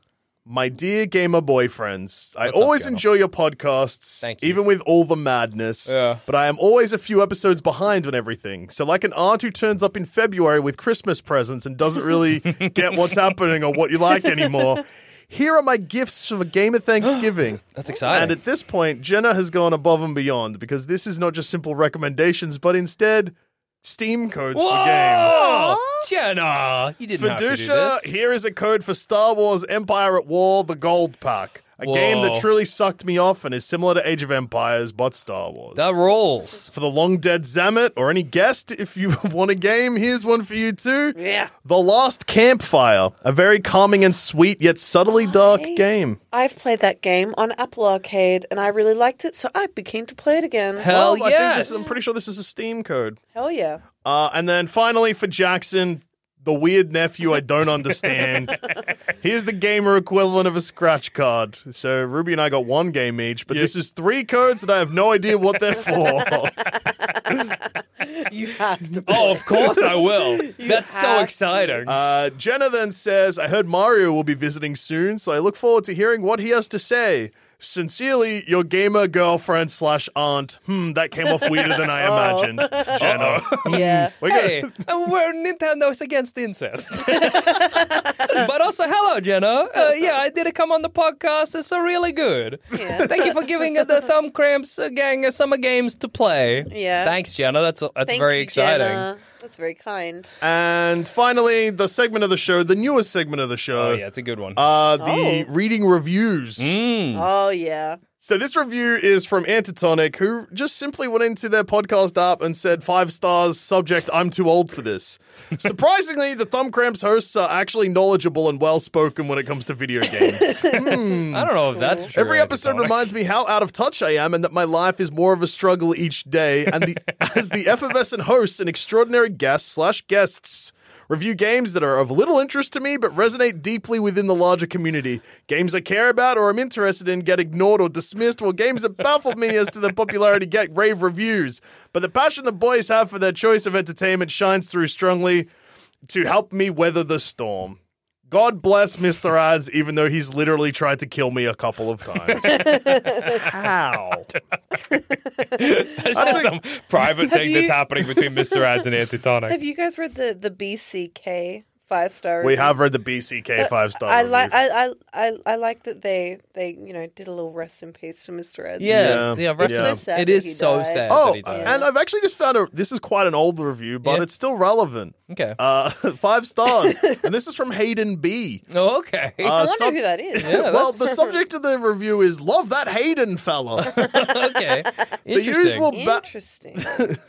My dear gamer boyfriends, I What's up, always Jenna? enjoy your podcasts, Thank you. even with all the madness. Yeah. But I am always a few episodes behind on everything. So like an aunt who turns up in February with Christmas presents and doesn't really get what's happening or what you like anymore, here are my gifts for Gamer Thanksgiving. That's exciting. And at this point, Jenna has gone above and beyond because this is not just simple recommendations, but instead Steam codes for games. Whoa! Jenna, you didn't have to do Fiducia, this. here is a code for Star Wars Empire at War, the Gold Pack. A game that Whoa. truly sucked me off and is similar to Age of Empires, but Star Wars. That rolls. For the long dead Zamet or any guest, if you want a game, here's one for you too. Yeah. The Last Campfire, a very calming and sweet yet subtly dark game. I've played that game on Apple Arcade, and I really liked it, so I'd be keen to play it again. Hell I think yes. I'm pretty sure this is a Steam code. Hell yeah. And then finally for Jackson, the weird nephew I don't understand. Here's the gamer equivalent of a scratch card. So Ruby and I got one game each, but this is 3 codes that I have no idea what they're for. You have to. Oh, of course I will. That's so have to. exciting. Jenna then says, I heard Mario will be visiting soon, so I look forward to hearing what he has to say. Sincerely, your gamer girlfriend / aunt. That came off weirder than I imagined. Jenna. Yeah. Hey, we're Nintendo's against incest. But also, hello, Jenna. Yeah, I did come on the podcast. It's really good. Yeah. Thank you for giving the Thumb Cramps gang some games to play. Yeah. Thanks, Jenna. That's Thank very you, exciting. Jenna. That's very kind. And finally, the segment of the show, the newest segment of the show. Oh, yeah, it's a good one. The reading reviews. Oh, yeah. So this review is from Antitonic, who just simply went into their podcast app and said 5 stars, subject, I'm too old for this. Surprisingly, the Thumb Cramps hosts are actually knowledgeable and well-spoken when it comes to video games. I don't know if that's true. Every episode Antitonic. reminds me how out of touch I am and that my life is more of a struggle each day. And as the effervescent hosts and extraordinary guests / guests review games that are of little interest to me but resonate deeply within the larger community. Games I care about or am interested in get ignored or dismissed, while games that baffle me as to their popularity get rave reviews. But the passion the boys have for their choice of entertainment shines through strongly to help me weather the storm. God bless Mr. Ads, even though he's literally tried to kill me a couple of times. How? That's just some private thing that's happening between Mr. Ads and Antitonic. Have you guys read the BCK 5-star We review? have read the BCK 5-star I review. like I like that they did a little rest in peace to Mr. Ed. Yeah, It's so sad it that is he so died. sad Oh, that he died. and I've actually just found this is quite an old review, but Yeah. it's still relevant. Okay. 5 stars. And this is from Hayden B. Oh, okay. I wonder who that is. Well, the subject of the review is love that Hayden fella. Okay. The usual Interesting.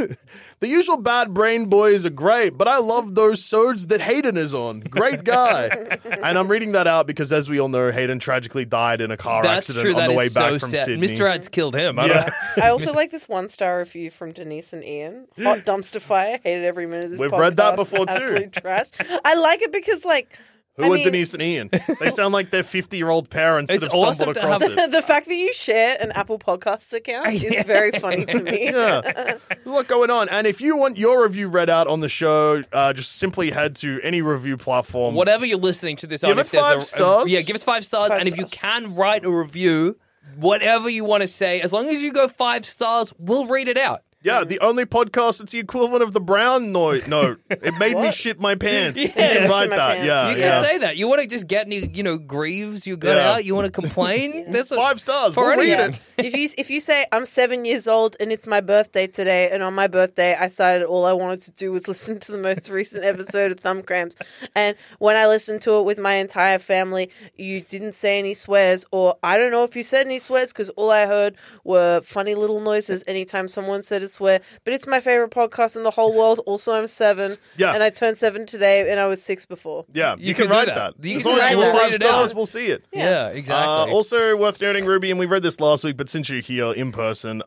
the usual bad brain boys are great, but I love those sods that Hayden is on. Great guy. And I'm reading that out because, as we all know, Hayden tragically died in a car That's accident true. on That the is way back so from sad. Sydney. Mr. Ads killed him. I Yeah. don't know. I also like this 1-star review from Denise and Ian. Hot dumpster fire. Hated every minute of this We've podcast. read that before, too. Absolute trash. I like it because, like, Who are Denise and Ian? They sound like they're 50-year-old parents that It's have stumbled awesome to across have- it. the fact that you share an Apple Podcasts account is very funny to me. Yeah, there's a lot going on. And if you want your review read out on the show, just simply head to any review platform. Whatever you're listening to this Give on, it if there's 5 stars. yeah, give us 5 stars. 5 And if you stars. can write a review, whatever you want to say, as long as you go 5 stars, we'll read it out. Yeah, the only podcast that's the equivalent of the Brown note. It made me shit my pants. You can write Shit my that. pants. Yeah, You yeah. can say that. You want to just get any, grieves you got Yeah. out? You want to complain? There's 5 stars. For We'll read anything. it. If you say I'm 7 years old and it's my birthday today, and on my birthday I decided all I wanted to do was listen to the most recent episode of Thumb Cramps, and when I listened to it with my entire family, you didn't say any swears, or I don't know if you said any swears because all I heard were funny little noises anytime someone said a swear. But it's my favorite podcast in the whole world. Also, I'm 7, Yeah. and I turned 7 today, and I was 6 before. Yeah, You you can can do write that. that. You As can long as write you that. want We'll 5 read it stars, out. we'll see it. Yeah, exactly. Also worth noting, Ruby, and we read this last week, but since you're here in person,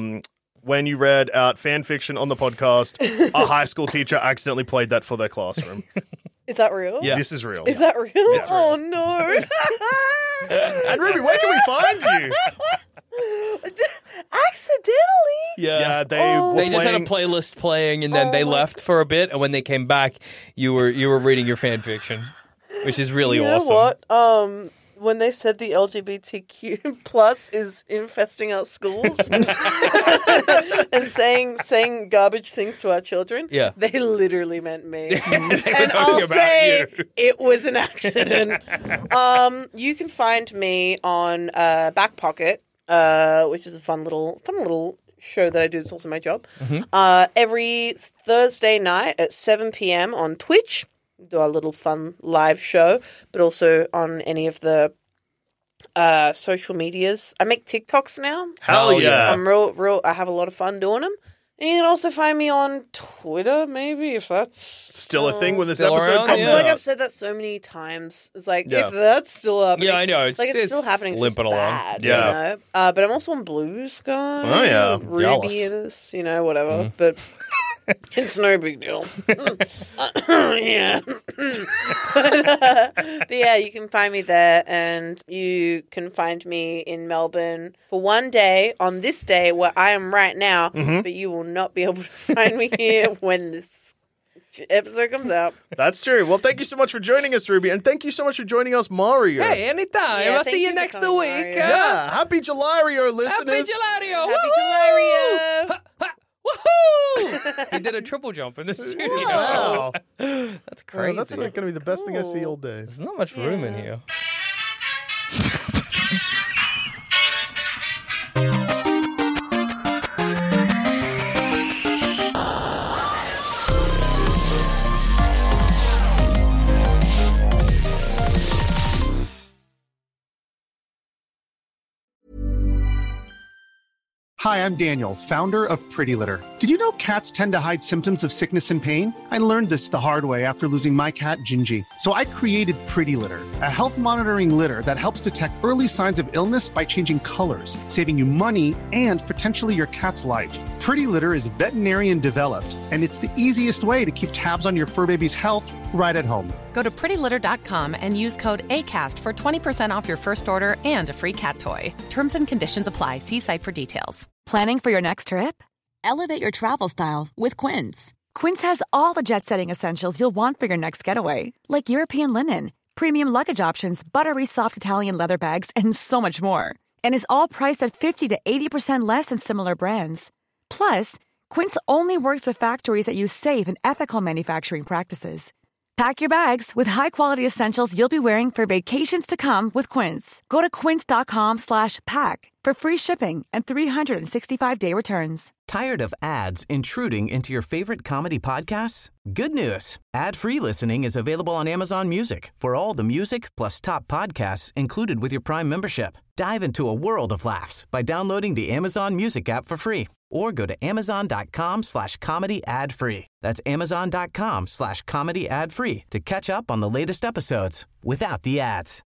when you read out fan fiction on the podcast, a high school teacher accidentally played that for their classroom. Is that real? Yeah. This is real. Is that real? Oh no! And Ruby, where can we find you? Accidentally. Yeah, they were They just had a playing- playlist playing, and then they left for a bit. And when they came back, you were reading your fan fiction, which is really You know awesome. what? when they said the LGBTQ plus is infesting our schools and saying garbage things to our children, they literally meant me. And I'll say it was an accident. You can find me on Back Pocket, which is a fun little show that I do. It's also my job. Every Thursday night at 7 p.m. on Twitch. Do our little fun live show, but also on any of the social medias. I make TikToks now. Hell yeah. I'm real. I have a lot of fun doing them. And you can also find me on Twitter, maybe, if that's still a thing when this still episode around, comes I out. feel like I've said that so many times. It's like, if that's still happening. Yeah, I know. It's still happening. It's limping just along. bad, Yeah. you know? But I'm also on Blue Sky. Oh, yeah. Ruby it is, whatever. But it's no big deal. Yeah. But yeah, you can find me there, and you can find me in Melbourne for one day on this day where I am right now, but you will not be able to find me here when this episode comes out. That's true. Well, thank you so much for joining us, Ruby, and thank you so much for joining us, Mario. Hey, anytime. Yeah, I'll thank see you you for next coming, week. Mario. Yeah, happy July-rio, listeners. Happy Gelario. Happy July-rio. Woohoo! He did a triple jump in the studio. Wow. That's crazy. That's like going to be the best thing I see all day. There's not much room in here. Hi, I'm Daniel, founder of Pretty Litter. Did you know cats tend to hide symptoms of sickness and pain? I learned this the hard way after losing my cat, Gingy. So I created Pretty Litter, a health monitoring litter that helps detect early signs of illness by changing colors, saving you money and potentially your cat's life. Pretty Litter is veterinarian developed, and it's the easiest way to keep tabs on your fur baby's health right at home. Go to prettylitter.com and use code ACAST for 20% off your first order and a free cat toy. Terms and conditions apply. See site for details. Planning for your next trip? Elevate your travel style with Quince. Quince has all the jet-setting essentials you'll want for your next getaway, like European linen, premium luggage options, buttery soft Italian leather bags, and so much more. And is all priced at 50 to 80% less than similar brands. Plus, Quince only works with factories that use safe and ethical manufacturing practices. Pack your bags with high-quality essentials you'll be wearing for vacations to come with Quince. Go to quince.com/pack for free shipping and 365-day returns. Tired of ads intruding into your favorite comedy podcasts? Good news. Ad-free listening is available on Amazon Music for all the music plus top podcasts included with your Prime membership. Dive into a world of laughs by downloading the Amazon Music app for free or go to amazon.com/comedy ad-free. That's amazon.com/comedy ad-free to catch up on the latest episodes without the ads.